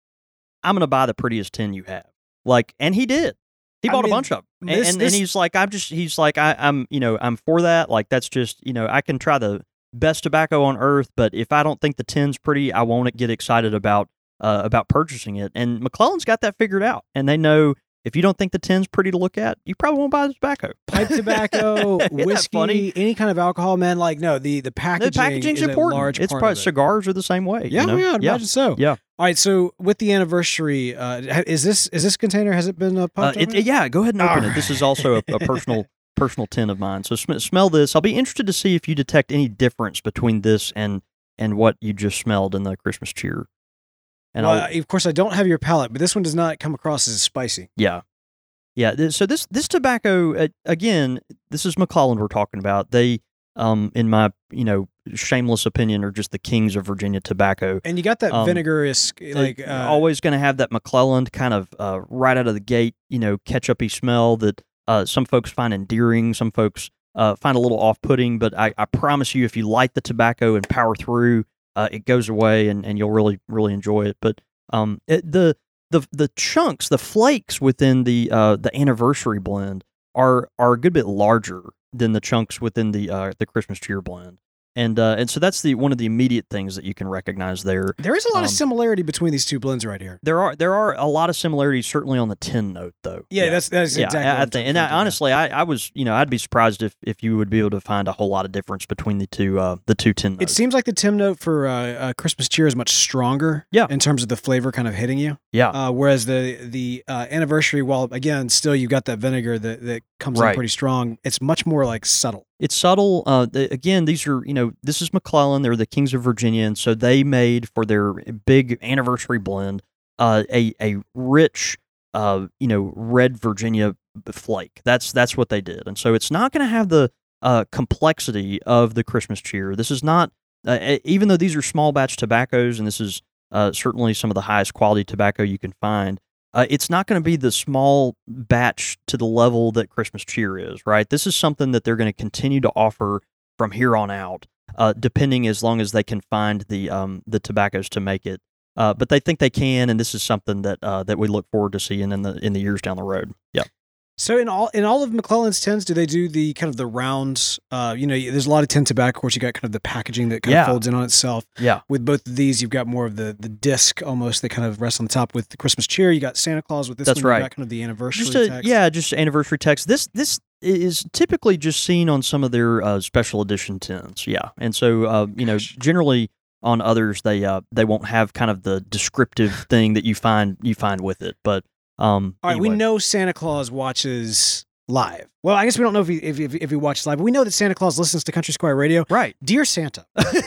I'm going to buy the prettiest tin you have." Like, and he did. He I bought mean, a bunch of them, and, this- and, this- and he's like, "I'm just." He's like, I, "I'm, you know, I'm for that. Like, that's just, you know, I can try the best tobacco on earth, but if I don't think the tin's pretty, I won't get excited about uh, about purchasing it." And McClellan's got that figured out, and they know if you don't think the tin's pretty to look at, you probably won't buy the tobacco. Pipe tobacco, Isn't that whiskey, funny? any kind of alcohol, man. Like, no, the, the The packaging packaging's is important. a large it's part probably of it. cigars are the same way. Yeah, you know? yeah, I'd imagine so. Yeah. All right, so with the anniversary, uh, ha- is this is this container, has it been uh, Uh, popped it, open? yeah, go ahead and open All it. This is also a, a personal personal tin of mine. So sm- smell this. I'll be interested to see if you detect any difference between this and and what you just smelled in the Christmas cheer. And well, I'll, of course, I don't have your palate, but this one does not come across as spicy. yeah, yeah. th- So this this tobacco uh, again, this is McClelland we're talking about. They, um, in my you know shameless opinion, are just the kings of Virginia tobacco. And you got that Um, vinegarious, like, They're uh, always going to have that McClelland kind of uh, right out of the gate, you know, ketchupy smell that uh, some folks find endearing, some folks uh, find a little off-putting. But I, I promise you, if you light the tobacco and power through, uh, it goes away, and, and you'll really really enjoy it. But um, it, the the the chunks, the flakes within the uh, the anniversary blend are are a good bit larger than the chunks within the uh, the Christmas cheer blend. And uh, and so that's the one of the immediate things that you can recognize there. there is a lot um, of similarity between these two blends right here. There are there are a lot of similarities, certainly on the tin note, though. Yeah, that's that's yeah. exactly. I, what I I'm think, and thinking I, of. honestly, I, I was, you know, I'd be surprised if, if you would be able to find a whole lot of difference between the two uh, the two tin It notes. seems like the Tim note for uh, uh, Christmas cheer is much stronger. Yeah. In terms of the flavor kind of hitting you. yeah, Uh, whereas the the uh, anniversary, while again still you've got that vinegar that, that comes Right. in pretty strong, it's much more like subtle. it's subtle. Uh, the, again, these are, you know, this is McClellan. They're the kings of Virginia, and so they made for their big anniversary blend uh, a a rich, uh, you know, red Virginia b- flake. That's that's what they did, and so it's not going to have the uh, complexity of the Christmas cheer. This is not, uh, e- even though these are small batch tobaccos, and this is uh, certainly some of the highest quality tobacco you can find. Uh, it's not going to be the small batch to the level that Christmas cheer is, right? This is something that they're going to continue to offer from here on out, uh, depending as long as they can find the um, the tobaccos to make it. Uh, but they think they can, and this is something that uh, that we look forward to seeing in the in the years down the road. Yeah. So in all in all of McClellan's tins, do they do the kind of the round? Uh, you know, there's a lot of tin tobacco. Of course, you got kind of the packaging that kind Yeah. of folds in on itself. Yeah. With both of these, you've got more of the the disc almost that kind of rests on the top. With the Christmas cheer, you got Santa Claus. With this That's one, right. you got kind of the anniversary Just a text. yeah, just anniversary text. This this is typically just seen on some of their uh, special edition tins. Yeah, and so uh, you know, Gosh. generally on others they uh, they won't have kind of the descriptive thing that you find you find with it. But um, All right, we anyway. know Santa Claus watches live. Well, I guess we don't know if he if, if, if he watches live, but we know that Santa Claus listens to Country Squire Radio. right. Dear Santa,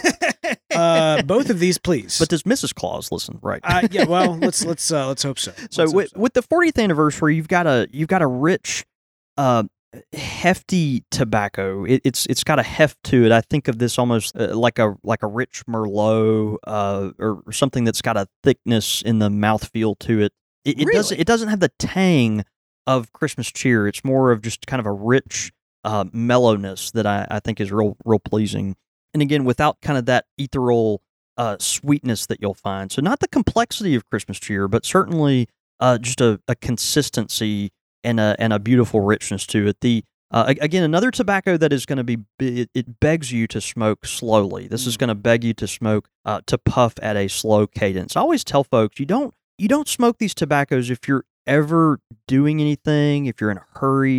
uh, both of these, please. But does Missus Claus listen? Right. uh, yeah, well, let's let's uh, let's hope so. So Let's hope with, with the fortieth anniversary, you've got a you've got a rich, uh, hefty tobacco. It, it's it's got a heft to it. I think of this almost uh, like a like a rich Merlot, uh, or something that's got a thickness in the mouthfeel to it. It, it doesn't Really? it doesn't have the tang of Christmas cheer. It's more of just kind of a rich uh, mellowness that I, I think is real real pleasing. And again, without kind of that ethereal uh, sweetness that you'll find. So not the complexity of Christmas cheer, but certainly uh, just a, a consistency and a and a beautiful richness to it. The uh, a- again, another tobacco that is going to be it, it begs you to smoke slowly. This is Mm. going to beg you to smoke uh, to puff at a slow cadence. I always tell folks you don't you don't smoke these tobaccos if you're ever doing anything, if you're in a hurry,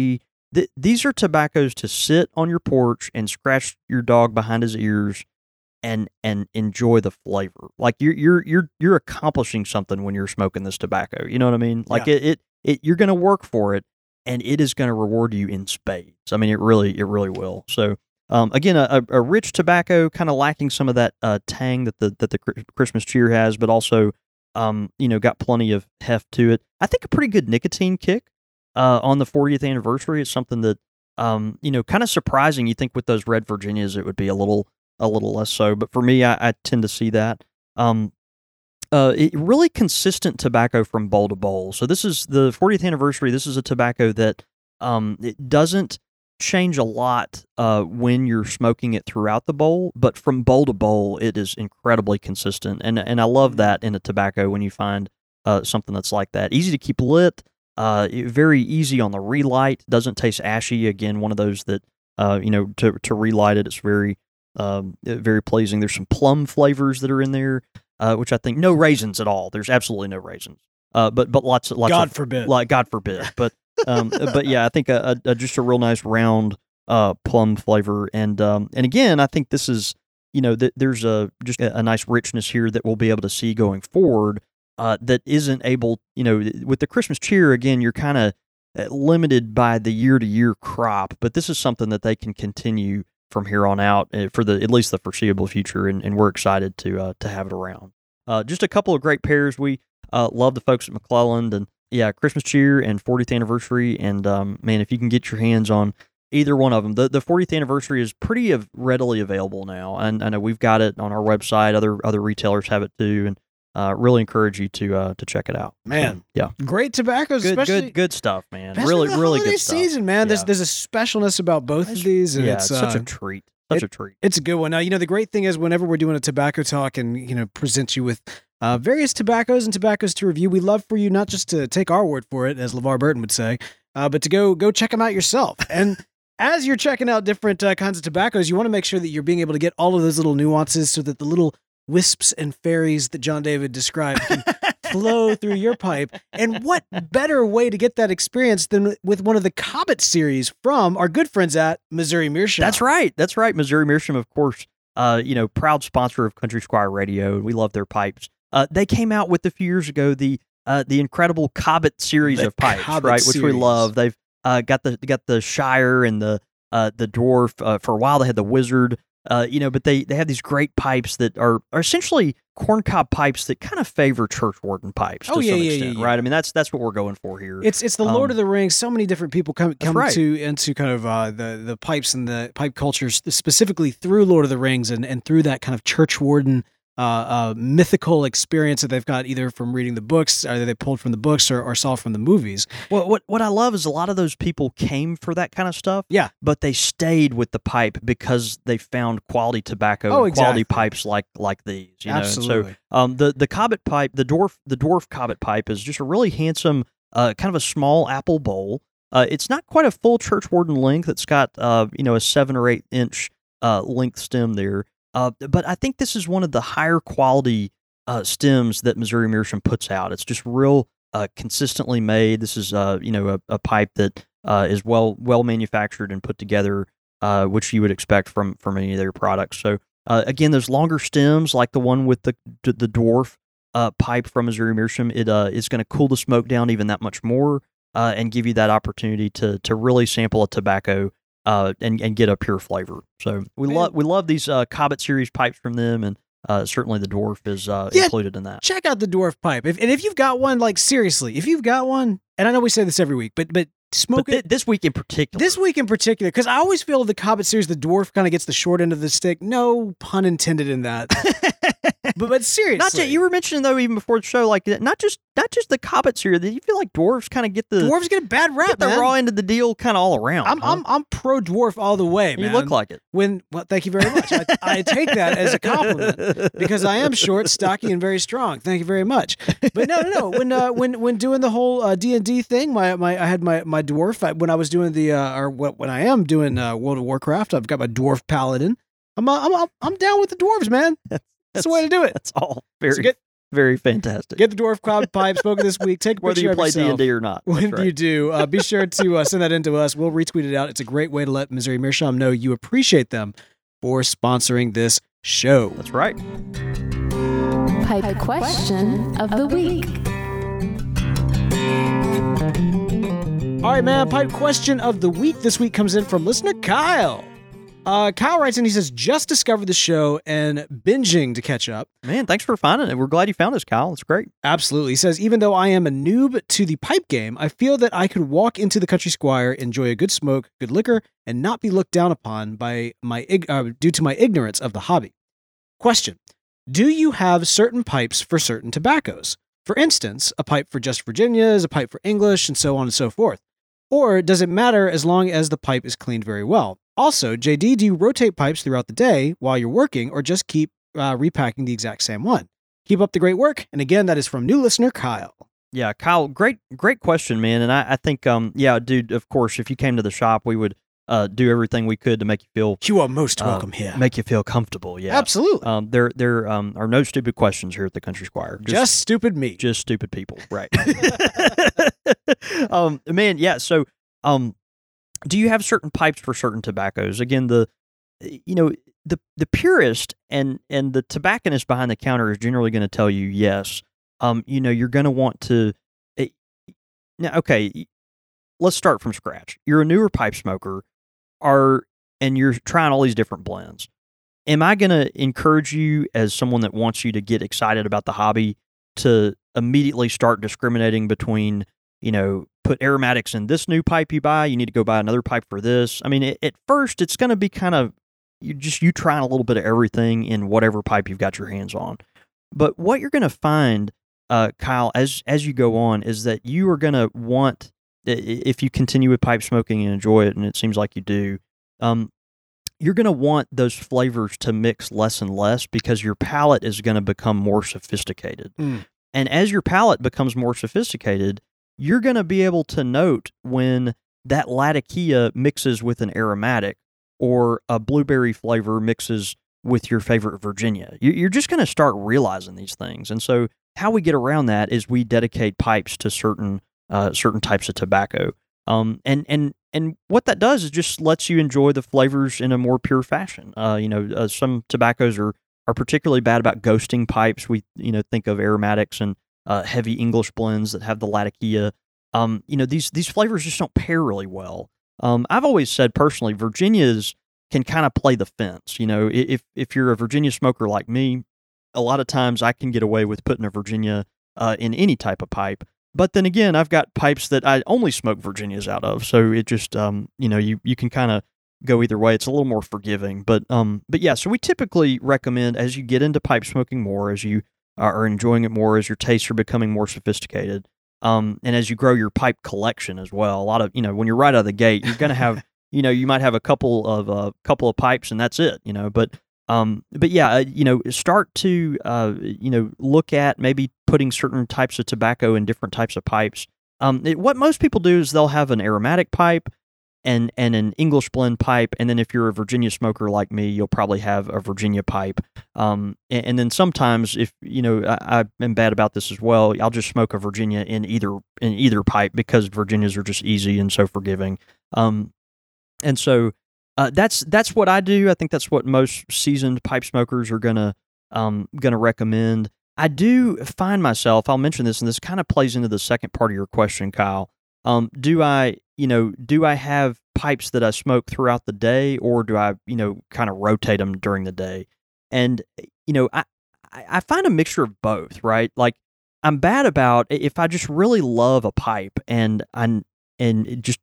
th- these are tobaccos to sit on your porch and scratch your dog behind his ears and and enjoy the flavor. Like you're you're you're you're accomplishing something when you're smoking this tobacco. You know what I mean? Like Yeah. it, it it you're going to work for it, and it is going to reward you in spades. I mean, it really it really will. So um, again, a, a rich tobacco, kind of lacking some of that uh, tang that the that the Christmas cheer has, but also um, you know got plenty of heft to it. I think a pretty good nicotine kick uh, on the fortieth anniversary is something that um, you know kind of surprising. You think with those red Virginias, it would be a little. a little less so, but for me, I, I tend to see that. Um, uh, it, really consistent tobacco from bowl to bowl. So this is the fortieth anniversary. This is a tobacco that um, it doesn't change a lot uh, when you're smoking it throughout the bowl, but from bowl to bowl, it is incredibly consistent. And and I love that in a tobacco when you find uh, something that's like that. Easy to keep lit, uh, very easy on the relight, doesn't taste ashy. Again, one of those that, uh, you know, to, to relight it, it's very Um, very pleasing. There's some plum flavors that are in there, uh, which I think no raisins at all. There's absolutely no raisins. Uh, but but lots of lots God of, forbid. like God forbid. But um, but yeah, I think a, a, a just a real nice round uh plum flavor. And um and again, I think this is you know th- there's a just a, a nice richness here that we'll be able to see going forward. Uh, that isn't able you know with the Christmas cheer again. You're kind of limited by the year to year crop, but this is something that they can continue from here on out uh, for the at least the foreseeable future, and, and we're excited to uh, to have it around. Uh, just a couple of great pairs. We uh, love the folks at McClelland, and yeah, Christmas cheer and fortieth anniversary. And um, man, if you can get your hands on either one of them, the the fortieth anniversary is pretty av- readily available now, and I know we've got it on our website. Other other retailers have it too, and uh, really encourage you to uh, to check it out. Man, so, yeah, great tobaccos, good especially good good stuff, man. especially Really the really holiday good stuff. season, man. There's Yeah. there's a specialness about both of these, and yeah, it's, it's such uh, a treat. Such it- a treat. It's a good one. Now, you know, the great thing is whenever we're doing a tobacco talk and, you know, present you with uh, various tobaccos and tobaccos to review, we love for you not just to take our word for it, as LeVar Burton would say, uh, but to go go check them out yourself. And as you're checking out different uh, kinds of tobaccos, you want to make sure that you're being able to get all of those little nuances so that the little wisps and fairies that John David described can flow through your pipe. And what better way to get that experience than with one of the Cobbett series from our good friends at Missouri Meerschaum? That's right. That's right. Missouri Meerschaum, of course, uh, you know, proud sponsor of Country Squire Radio. We love their pipes. Uh, they came out with a few years ago the uh, the incredible Cobbett series The of pipes, Cobbett right? Which we series. love. They've uh, got the got the Shire and the uh, the Dwarf. Uh, for a while, they had the Wizard. Uh, you know, but they, they have these great pipes that are, are essentially corncob pipes that kind of favor churchwarden pipes to Oh, yeah, some yeah, extent, yeah, yeah. right? I mean, that's that's what we're going for here. It's it's the Lord Um, of the Rings. So many different people come That's come right. to into kind of uh, the the pipes and the pipe cultures specifically through Lord of the Rings and, and through that kind of churchwarden uh, uh, mythical experience that they've got either from reading the books, either they pulled from the books or, or saw from the movies. What what what I love is a lot of those people came for that kind of stuff. Yeah. But they stayed with the pipe because they found quality tobacco Oh, and quality exactly. pipes like like these. You Absolutely. know? So um the, the Cobbett pipe, the dwarf the dwarf Cobbett pipe is just a really handsome uh kind of a small apple bowl. Uh it's not quite a full churchwarden length. It's got uh you know a seven or eight inch uh length stem there. Uh, but I think this is one of the higher quality uh, stems that Missouri Meerschaum puts out. It's just real uh, consistently made. This is uh, you know a, a pipe that uh, is well well manufactured and put together, uh, which you would expect from from any of their products. So uh, again, there's longer stems like the one with the the dwarf uh, pipe from Missouri Meerschaum. It uh, is going to cool the smoke down even that much more uh, and give you that opportunity to to really sample a tobacco. Uh, and, and get a pure flavor. So we Man. love we love these uh, Cobbett series pipes from them, and uh, certainly the dwarf is uh, Yeah. included in that. Check out the dwarf pipe. If, and if you've got one, like seriously, if you've got one, and I know we say this every week, but but smoke But it. thi- this week in particular, This week in particular, because I always feel the Cobbett series, the dwarf kind of gets the short end of the stick. No pun intended in that. but but seriously, not just, you were mentioning though even before the show, like not just not just the Cobbett series. Do you feel like dwarves kind of get the dwarves get a bad rap, get the man. raw end of the deal kind of all around? I'm huh? I'm I'm pro dwarf all the way, man. You look like it. when well, thank you very much. I, I take that as a compliment because I am short, stocky, and very strong. Thank you very much. But no, no, no. When uh, when when doing the whole uh, D and D thing, my my I had my my dwarf. I, when I was doing the uh, or what when I am doing uh, World of Warcraft, I've got my dwarf paladin. I'm uh, I'm I'm I'm down with the dwarves, man. That's, the way to do it. That's all It's very good. Very fantastic. Get the Dwarf Cloud Pipe spoken this week. Take a Whether picture you of play D yourself and D or not. That's when right. you do. Uh, be sure to uh, send that in to us. We'll retweet it out. It's a great way to let Missouri Meerschaum know you appreciate them for sponsoring this show. That's right. Pipe question of the week. All right, man. Pipe question of the week this week comes in from listener Kyle. Uh, Kyle writes in, he says, just discovered the show and binging to catch up. Man, thanks for finding it. We're glad you found us, Kyle. It's great. Absolutely. He says, even though I am a noob to the pipe game, I feel that I could walk into the Country Squire, enjoy a good smoke, good liquor, and not be looked down upon by my ig- uh, due to my ignorance of the hobby. Question. Do you have certain pipes for certain tobaccos? For instance, a pipe for just Virginias, a pipe for English, and so on and so forth. Or does it matter as long as the pipe is cleaned very well? Also, J D, do you rotate pipes throughout the day while you're working, or just keep uh, repacking the exact same one? Keep up the great work. And again, that is from new listener Kyle. Yeah, Kyle, great, great question, man. And I, I think, um, yeah, dude, of course, if you came to the shop, we would uh, do everything we could to make you feel You are most uh, welcome here. make you feel comfortable. Yeah, Absolutely. Um, there, there um, are no stupid questions here at the Country Squire. Just, stupid me. just stupid people, right? um, man, yeah. So, um, do you have certain pipes for certain tobaccos? Again, the you know the the purist and and the tobacconist behind the counter is generally going to tell you yes. Um, you know, you're going to want to. Uh, now, okay, let's start from scratch. You're a newer pipe smoker, are and you're trying all these different blends. Am I going to encourage you as someone that wants you to get excited about the hobby to immediately start discriminating between, you know, put aromatics in this new pipe you buy, you need to go buy another pipe for this? I mean, it, at first, it's going to be kind of you just you trying a little bit of everything in whatever pipe you've got your hands on. But what you're going to find, uh, Kyle, as as you go on, is that you are going to want, if you continue with pipe smoking and enjoy it, and it seems like you do, um, you're going to want those flavors to mix less and less because your palate is going to become more sophisticated. Mm. And as your palate becomes more sophisticated, you're going to be able to note when that Latakia mixes with an aromatic or a blueberry flavor mixes with your favorite Virginia. You're just going to start realizing these things. And so how we get around that is we dedicate pipes to certain uh, certain types of tobacco. Um, and, and, and what that does is just lets you enjoy the flavors in a more pure fashion. Uh, you know, uh, some tobaccos are, are particularly bad about ghosting pipes. We, you know, think of aromatics and uh, heavy English blends that have the Latakia. Um, you know, these, these flavors just don't pair really well. Um, I've always said personally, Virginias can kind of play the fence. You know, if, if you're a Virginia smoker like me, a lot of times I can get away with putting a Virginia uh, in any type of pipe. But then again, I've got pipes that I only smoke Virginias out of. So it just, um, you know, you, you can kind of go either way. It's a little more forgiving. But um, but yeah, so we typically recommend as you get into pipe smoking more, as you are enjoying it more, as your tastes are becoming more sophisticated, um, and as you grow your pipe collection as well. A lot of, you know, when you're right out of the gate, you're going to have, you know, you might have a couple of a uh, couple of pipes and that's it, you know, but Um, but yeah, uh, you know, start to, uh, you know, look at maybe putting certain types of tobacco in different types of pipes. Um, it, what most people do is they'll have an aromatic pipe and, and an English blend pipe. And then if you're a Virginia smoker like me, you'll probably have a Virginia pipe. Um, and, and then sometimes if, you know, I, I am bad about this as well, I'll just smoke a Virginia in either, in either pipe because Virginias are just easy and so forgiving. Um, and so, Uh, that's that's what I do. I think that's what most seasoned pipe smokers are gonna um, gonna recommend. I do find myself. I'll mention this, and this kind of plays into the second part of your question, Kyle. Um, do I, you know, do I have pipes that I smoke throughout the day, or do I, you know, kind of rotate them during the day? And you know, I I find a mixture of both. Right, like I'm bad about if I just really love a pipe and I. and just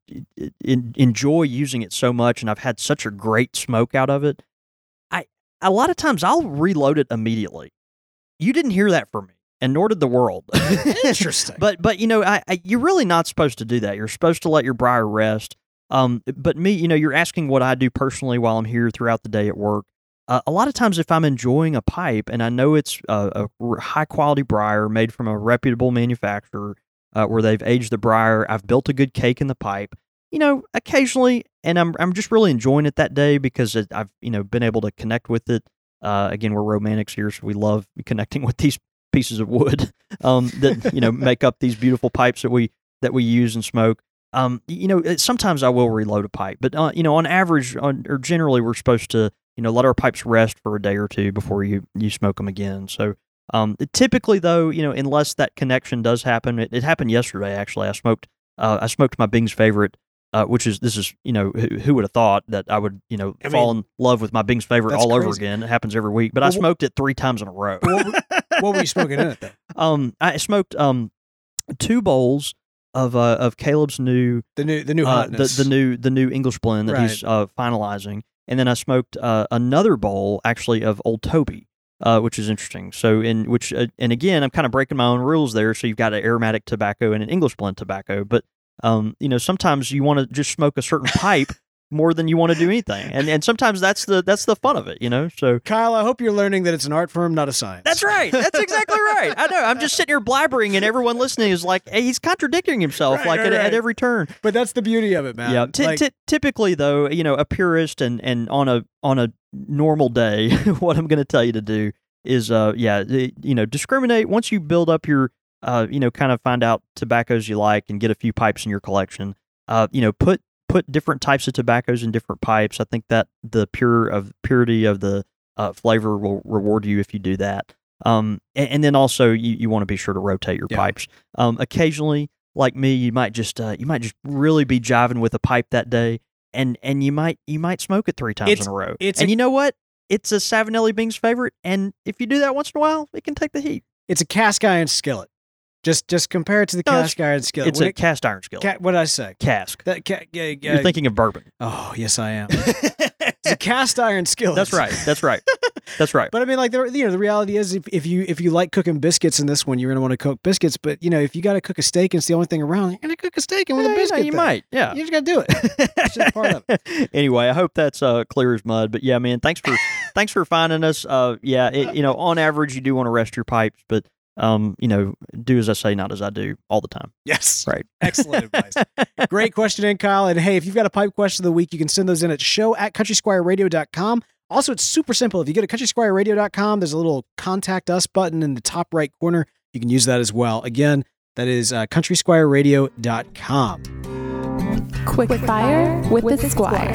enjoy using it so much, and I've had such a great smoke out of it, I a lot of times I'll reload it immediately. You didn't hear that from me, and nor did the world. Interesting. But, but you know, I, I, you're really not supposed to do that. You're supposed to let your briar rest. Um, but me, you know, you're asking what I do personally while I'm here throughout the day at work. Uh, a lot of times if I'm enjoying a pipe, and I know it's a, a high-quality briar made from a reputable manufacturer, Uh, where they've aged the briar, I've built a good cake in the pipe, you know, occasionally, and I'm I'm just really enjoying it that day because it, I've, you know, been able to connect with it. Uh, again, we're romantics here, so we love connecting with these pieces of wood um, that you know make up these beautiful pipes that we that we use and smoke. Um, you know, it, sometimes I will reload a pipe, but uh, you know, on average, on, or generally, we're supposed to you know let our pipes rest for a day or two before you you smoke them again. So. Um, typically, though, you know, unless that connection does happen, it, it happened yesterday. Actually, I smoked, uh, I smoked my Bing's favorite, uh, which is this is, you know, who, who would have thought that I would, you know, I fall mean, in love with my Bing's favorite all crazy. over again. It happens every week, but well, I smoked it three times in a row. What, what were you smoking in it though? um, I smoked um two bowls of uh, of Caleb's new The new the new uh, hotness. the the new the new English blend that Right. he's uh, finalizing, and then I smoked uh, another bowl actually of Old Toby. Uh, which is interesting. So, in which, uh, and again, I'm kind of breaking my own rules there. So, you've got an aromatic tobacco and an English blend tobacco. But, um, you know, sometimes you want to just smoke a certain pipe more than you want to do anything, and and sometimes that's the that's the fun of it, you know. So, Kyle, I hope you're learning that it's an art form, not a science. that's right. That's exactly right. I know. I'm just sitting here blabbering, and everyone listening is like, hey, he's contradicting himself, Right, like right, at, right. at every turn. But that's the beauty of it, man. Yeah. T- Like, t- typically, though, you know, a purist and and on a on a normal day, what I'm going to tell you to do is, uh, yeah, the- you know, discriminate once you build up your, uh, you know, kind of find out tobaccos you like and get a few pipes in your collection. Uh, you know, put put different types of tobaccos in different pipes. I think that the pure of purity of the uh, flavor will reward you if you do that. Um, and, and then also you, you want to be sure to rotate your Yeah. pipes. Um, occasionally, like me, you might just uh, you might just really be jiving with a pipe that day, and and you might you might smoke it three times It's- in a row. it's and a- you know what? It's a Savinelli Bing's favorite, and if you do that once in a while, it can take the heat. it's a cast iron skillet. Just just compare it to the No, cast iron skillet. It's When a it- cast iron skillet. ca- what did I say? Cask. That ca- yeah, yeah, You're thinking of bourbon. oh, yes, I am. It's a cast iron skillet. That's right. That's right. That's right. But I mean, like, the you know, the reality is, if, if you if you like cooking biscuits in this one, you're gonna want to cook biscuits. But you know, if you got to cook a steak and it's the only thing around, you're gonna cook a steak and with Yeah, a you know, biscuit. you then. might. Yeah. You just gotta do it. It's just part of it. Anyway, I hope that's uh, clear as mud. But yeah, man, thanks for thanks for finding us. Uh, yeah, it, you know, on average, you do want to rest your pipes, but um, you know, do as I say, not as I do, all the time. Yes. Right. Excellent advice. Great question in, Kyle. And hey, if you've got a pipe question of the week, you can send those in at show at country squire radio dot com. Also, it's super simple. If you go to country squire radio dot com, there's a little contact us button in the top right corner. You can use that as well. Again, that is uh, country squire radio dot com. Quick fire with the Squire.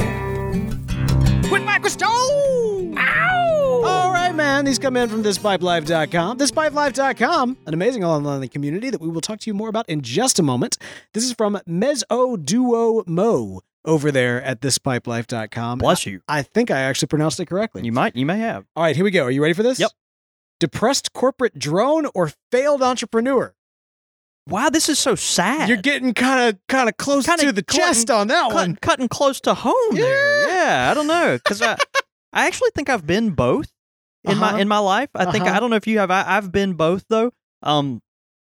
Quit microstone! Ow! All right, man. These come in from this pipe live dot com. this pipe live dot com, an amazing online community that we will talk to you more about in just a moment. This is from Mezzo Duo Mo over there at this pipe life dot com. Bless you. I think I actually pronounced it correctly. You might. You may have. All right, here we go. Are you ready for this? Yep. Depressed corporate drone or failed entrepreneur? Wow, this is so sad. You're getting kind of kind of close Kinda to the cutting- chest on that Cut- one. cutting close to home there. Yeah, I don't know because I, I actually think I've been both in Uh-huh. my in my life. I think Uh-huh. I don't know if you have. I, I've been both though. Um,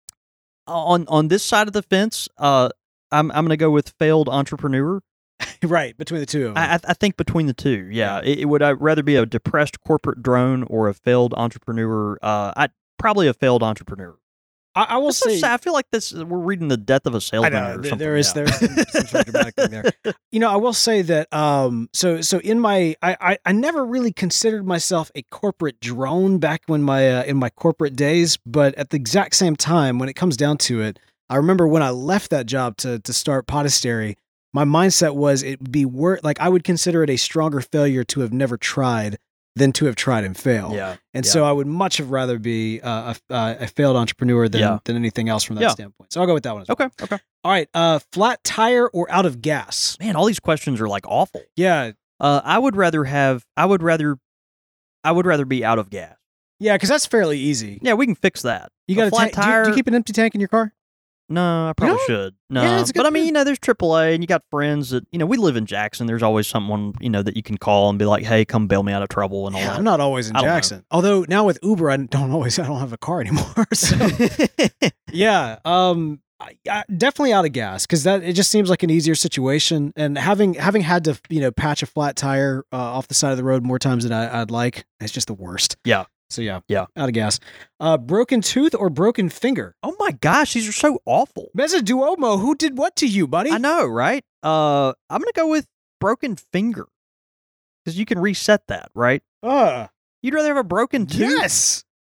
on on this side of the fence, uh, I'm I'm gonna go with failed entrepreneur. Right, between the two of them. I I I think between the two, yeah, it, it would I rather be a depressed corporate drone or a failed entrepreneur. Uh, I probably a failed entrepreneur. I, I will That's so say, sad. I feel like this. We're reading the death of a I salesman know or there- something. there is yeah. there's some, some sort of dramatic thing there. You know, I will say that. Um, so so in my, I, I I never really considered myself a corporate drone back when my uh, in my corporate days, but at the exact same time, when it comes down to it, I remember when I left that job to to start Podastery, my mindset was it'd be worth like I would consider it a stronger failure to have never tried than to have tried and failed. Yeah. And yeah. so I would much have rather be uh, a, uh, a failed entrepreneur than, Yeah. than anything else from that Yeah. standpoint. So I'll go with that one as well. Okay. Okay. All right. Uh, flat tire or out of gas? Man, all these questions are like awful. Yeah. Uh, I would rather have. I would rather. I would rather be out of gas. Yeah, because that's fairly easy. Yeah, we can fix that. You A got a flat tank. Do you, tire. do you keep an empty tank in your car? No, I probably don't? should. No, Yeah, it's a good but I mean, thing. you know, there's triple A, and you got friends that you know. We live in Jackson. There's always someone you know that you can call and be like, "Hey, come bail me out of trouble," and all Yeah, that. I'm not always in I don't know. Jackson. Although now with Uber, I don't always. I don't have a car anymore. So yeah, um, I, I, definitely out of gas because that it just seems like an easier situation. And having having had to you know patch a flat tire uh, off the side of the road more times than I, I'd like, it's just the worst. Yeah. So yeah, Yeah. out of gas. Uh, broken tooth or broken finger? Oh my gosh, these are so awful. Mezza Duomo, who did what to you, buddy? I know, right? Uh, I'm gonna go with broken finger because you can reset that, right? Uh, You'd rather have a broken tooth? yes.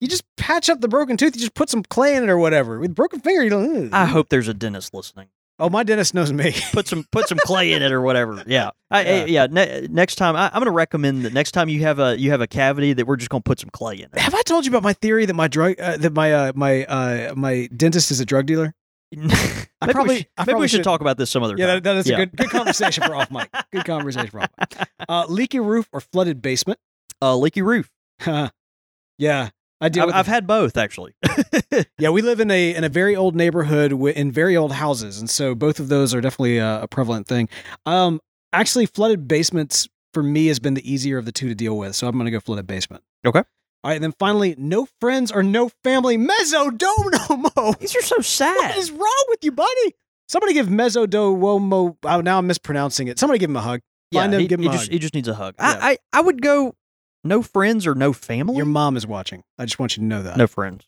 You just patch up the broken tooth. You just put some clay in it or whatever. With broken finger, you don't. I hope there's a dentist listening. Oh, my dentist knows me. Put some put some clay in it or whatever. Yeah, I, yeah. I, yeah ne- next time, I, I'm going to recommend that next time you have a you have a cavity that we're just going to put some clay in it. Have I told you about my theory that my drug uh, that my uh, my uh, my dentist is a drug dealer? maybe probably- we should, I maybe probably we should should- talk about this some other Yeah, time. that, that is Yeah. a good good conversation for off mic. Good conversation for off mic. Uh, leaky roof or flooded basement? Uh, leaky roof. Yeah, I deal I've, with I've had both actually. Yeah, we live in a in a very old neighborhood wi- in very old houses, and so both of those are definitely a, a prevalent thing. Um, actually, flooded basements for me has been the easier of the two to deal with, so I'm going to go flooded basement. Okay. All right, and then finally, no friends or no family. Mezzodomo. These are so What sad. is wrong with you, buddy? Somebody give Mezzodomo. Oh, now I'm mispronouncing it. Somebody give him a hug. Find yeah, him, he, give him he a just hug. he just needs a hug. Yeah. I, I I would go no friends or no family. Your mom is watching. I just want you to know that. No friends.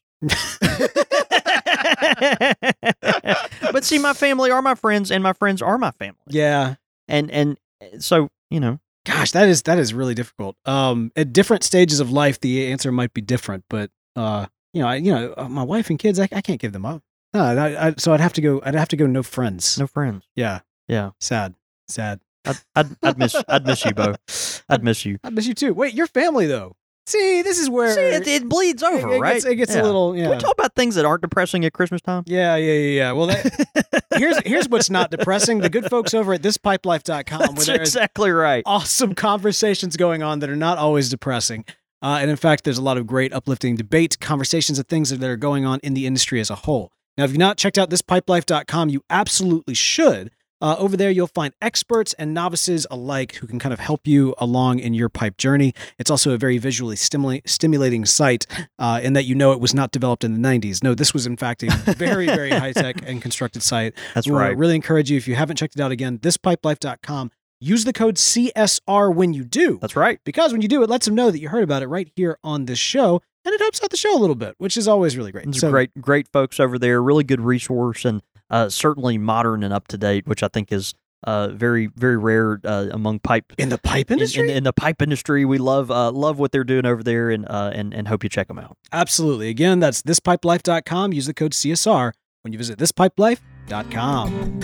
But see, my family are my friends, and my friends are my family. Yeah. And and so you know, Gosh, that is that is really difficult. Um, at different stages of life, the answer might be different, but uh, you know, I, you know, uh, my wife and kids, I, I can't give them up. No, I, I, so I'd have to go. I'd have to go. No friends. no friends. Yeah, Yeah, sad, sad. I'd I'd, I'd miss I'd miss you, Bo. I'd miss you. I miss you too. Wait, your family though. See, this is where See, it, it bleeds over, it, it right? Gets, it gets Yeah. a little. Yeah. Can we talk about things that aren't depressing at Christmas time? Yeah, yeah, yeah, yeah. Well, that, here's here's what's not depressing. The good folks over at this pipe life dot com, where That's there is exactly right. awesome conversations going on that are not always depressing. Uh, and in fact, there's a lot of great uplifting debate, conversations, and things that are going on in the industry as a whole. Now, if you've not checked out this pipe life dot com, you absolutely should. Uh, over there, you'll find experts and novices alike who can kind of help you along in your pipe journey. It's also a very visually stimula- stimulating site uh, in that you know it was not developed in the nineties. No, this was in fact a very, very high-tech and constructed site. That's We wanna right. really encourage you, if you haven't checked it out again, this pipe life dot com. Use the code C S R when you do. That's right. Because when you do, it lets them know that you heard about it right here on this show, and it helps out the show a little bit, which is always really great. There's So, great, great folks over there. Really good resource, and uh, certainly modern and up to date, which I think is uh, very, very rare uh, among pipe in the pipe in, industry? in, in the pipe industry. We love uh, love what they're doing over there, and uh, and and hope you check them out. Absolutely. Again, that's this pipe life dot com. Use the code C S R when you visit this pipe life dot com.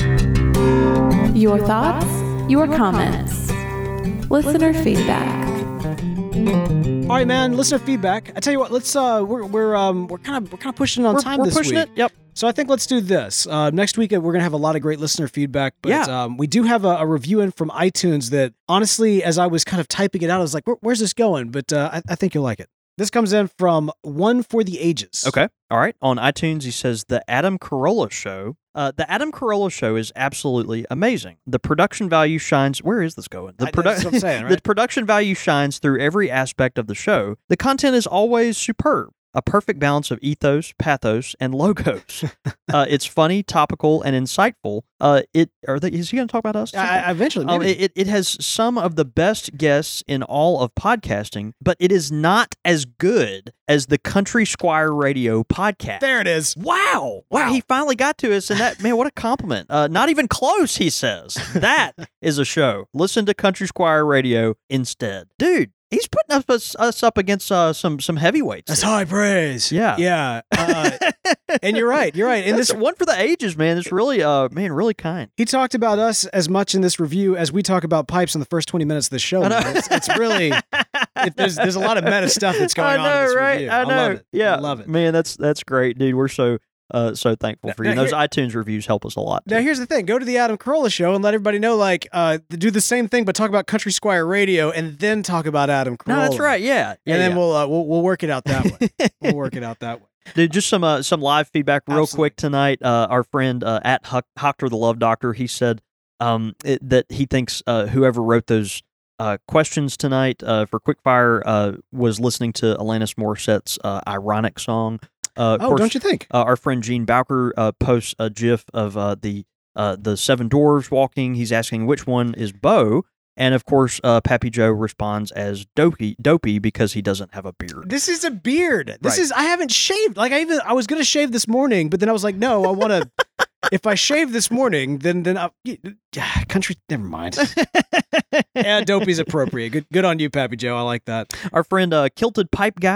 Your thoughts, your comments, listener feedback. All right, man. Listener feedback. I tell you what. Let's. Uh, we're we're um we're kind of we're kind of pushing on we're time we're this pushing week. it. Yep. So I think let's do this. Uh, next week, uh, we're going to have a lot of great listener feedback. But Yeah. um, we do have a, a review in from iTunes that, honestly, as I was kind of typing it out, I was like, Where, where's this going? But uh, I, I think you'll like it. This comes in from One for the Ages. Okay. All right. On iTunes, he says the Adam Carolla Show. Uh, the Adam Carolla Show is absolutely amazing. The production value shines. Where is this going? The I- that's what I'm saying, the right? production value shines through every aspect of the show. The content is always superb. A perfect balance of ethos, pathos, and logos. uh, it's funny, topical, and insightful. Uh, it are they, is he going to talk about us? I, I eventually. Um, maybe. it, it has some of the best guests in all of podcasting, but it is not as good as the Country Squire Radio podcast. there it is. Wow. Wow. He finally got to us, and that, man, what a compliment. Uh, not even close, he says. That is a show. Listen to Country Squire Radio instead. Dude, he's putting us, us, us up against uh, some some heavyweights. That's here. high praise. Yeah. Yeah. Uh, and you're right. You're right. And That's this, one for the ages, man. It's really, uh, man, really kind. he talked about us as much in this review as we talk about pipes in the first twenty minutes of the show. I know. man. It's, it's really, it, there's there's a lot of meta stuff that's going I on in know, this right? review. I know. love it. Yeah, I love it. Man, that's that's great, dude. We're so uh, so thankful for you. Now, And those here- iTunes reviews help us a lot. Now too. here's the thing: go to the Adam Carolla Show and let everybody know, like, uh, do the same thing, but talk about Country Squire Radio, and then talk about Adam Carolla. No, that's right. Yeah, yeah, And then yeah. we'll, uh, we'll we'll work it out that way. We'll work it out that way. Dude, just some uh, some live feedback real Absolutely. quick tonight. Uh, our friend uh, at Huck, Hoctor the Love Doctor, he said um, it, that he thinks uh, whoever wrote those uh, questions tonight uh, for Quickfire uh, was listening to Alanis Morissette's uh, ironic song. Uh, of Oh, course, don't you think? Uh, our friend Gene Bowker uh, posts a GIF of uh, the uh, the seven dwarves walking. He's asking which one is Bo, and of course, uh, Pappy Joe responds as Dopey, Dopey because he doesn't have a beard. This is a beard. This Right. is I haven't shaved. Like I even I was gonna shave this morning, but then I was like, no, I want to. If I shave this morning, then then I, yeah, country. Never mind. Yeah, Dopey's appropriate. Good good on you, Pappy Joe. I like that. Our friend uh, Kilted Pipe Guy,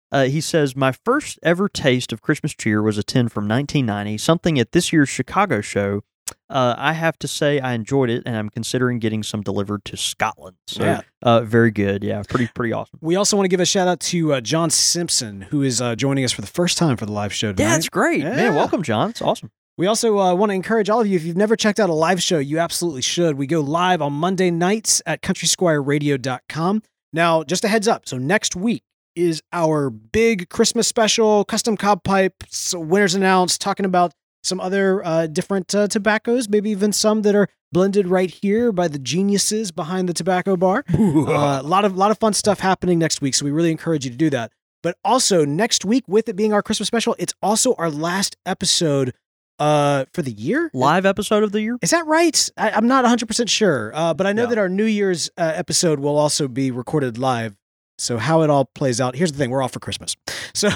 Uh, he says, my first ever taste of Christmas cheer was a tin from nineteen ninety, something at this year's Chicago show. Uh, I have to say I enjoyed it, and I'm considering getting some delivered to Scotland. So, Yeah. uh, very good. Yeah, pretty pretty awesome. We also want to give a shout out to uh, John Simpson, who is uh, joining us for the first time for the live show tonight. Yeah, that's great. Yeah. Man, welcome, John. It's awesome. We also uh, want to encourage all of you, if you've never checked out a live show, you absolutely should. We go live on Monday nights at country squire radio dot com. Now, just a heads up. So next week is our big Christmas special, custom cob pipes, winners announced, talking about some other uh, different uh, tobaccos, maybe even some that are blended right here by the geniuses behind the tobacco bar. A uh, lot of lot of fun stuff happening next week, so we really encourage you to do that. But also next week, with it being our Christmas special, it's also our last episode uh, for the year. Live episode of the year? Is that right? I, I'm not one hundred percent sure, uh, but I know No. that our New Year's uh, episode will also be recorded live. So how it all plays out, here's the thing, we're off for Christmas. So,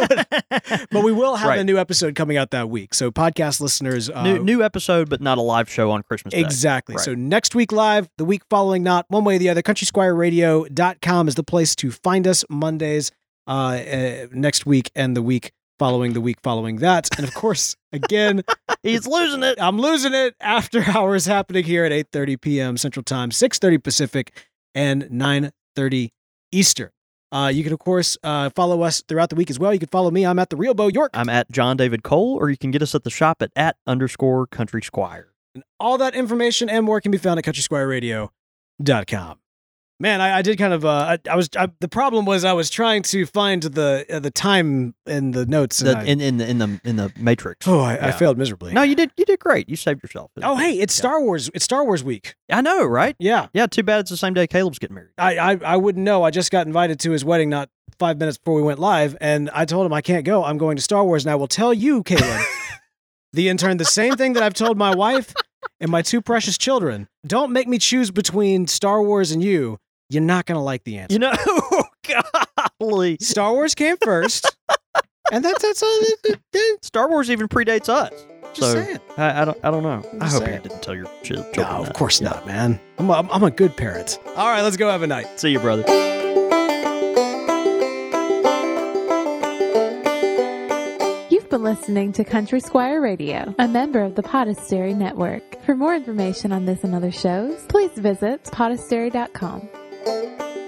but we will have Right. a new episode coming out that week. So podcast listeners... Uh, New, new episode, but not a live show on Christmas Day. Exactly. Right. So next week live, the week following not, one way or the other. country squire radio dot com is the place to find us Mondays uh, uh, next week and the week following the week following that. And of course, again... He's losing it. I'm losing it. After hours happening here at eight thirty p.m. Central Time, six thirty Pacific, and nine thirty Eastern. Uh, you can, of course, uh, follow us throughout the week as well. You can follow me. I'm at the Real Bo York. I'm at John David Cole, or you can get us at the shop at at underscore country squire. And all that information and more can be found at country squire radio dot com. Man, I, I did kind of. Uh, I, I was. I, the problem was I was trying to find the uh, the time in the notes. And The, I, in, in the in the in the Matrix. oh, I, I Yeah. failed miserably. No, you did you did great. You saved yourself. Oh, hey, it's Yeah. Star Wars. It's Star Wars week. I know, right? Yeah. Yeah. Too bad it's the same day Caleb's getting married. I, I I wouldn't know. I just got invited to his wedding not five minutes before we went live, and I told him I can't go. I'm going to Star Wars, and I will tell you, Caleb, the intern, the same thing that I've told my wife and my two precious children. Don't make me choose between Star Wars and you. You're not going to like the answer. You know, golly, Star Wars came first, and that's that's all. It, it, it, Star Wars even predates us. just so saying. I, I don't I don't know. I just hope saying. you didn't tell your chil- No, children. of that. course Yeah. not, man. I'm a, I'm a good parent. All right, let's go have a night. See you, brother. You've been listening to Country Squire Radio, a member of the Podastery Network. For more information on this and other shows, please visit podastery dot com.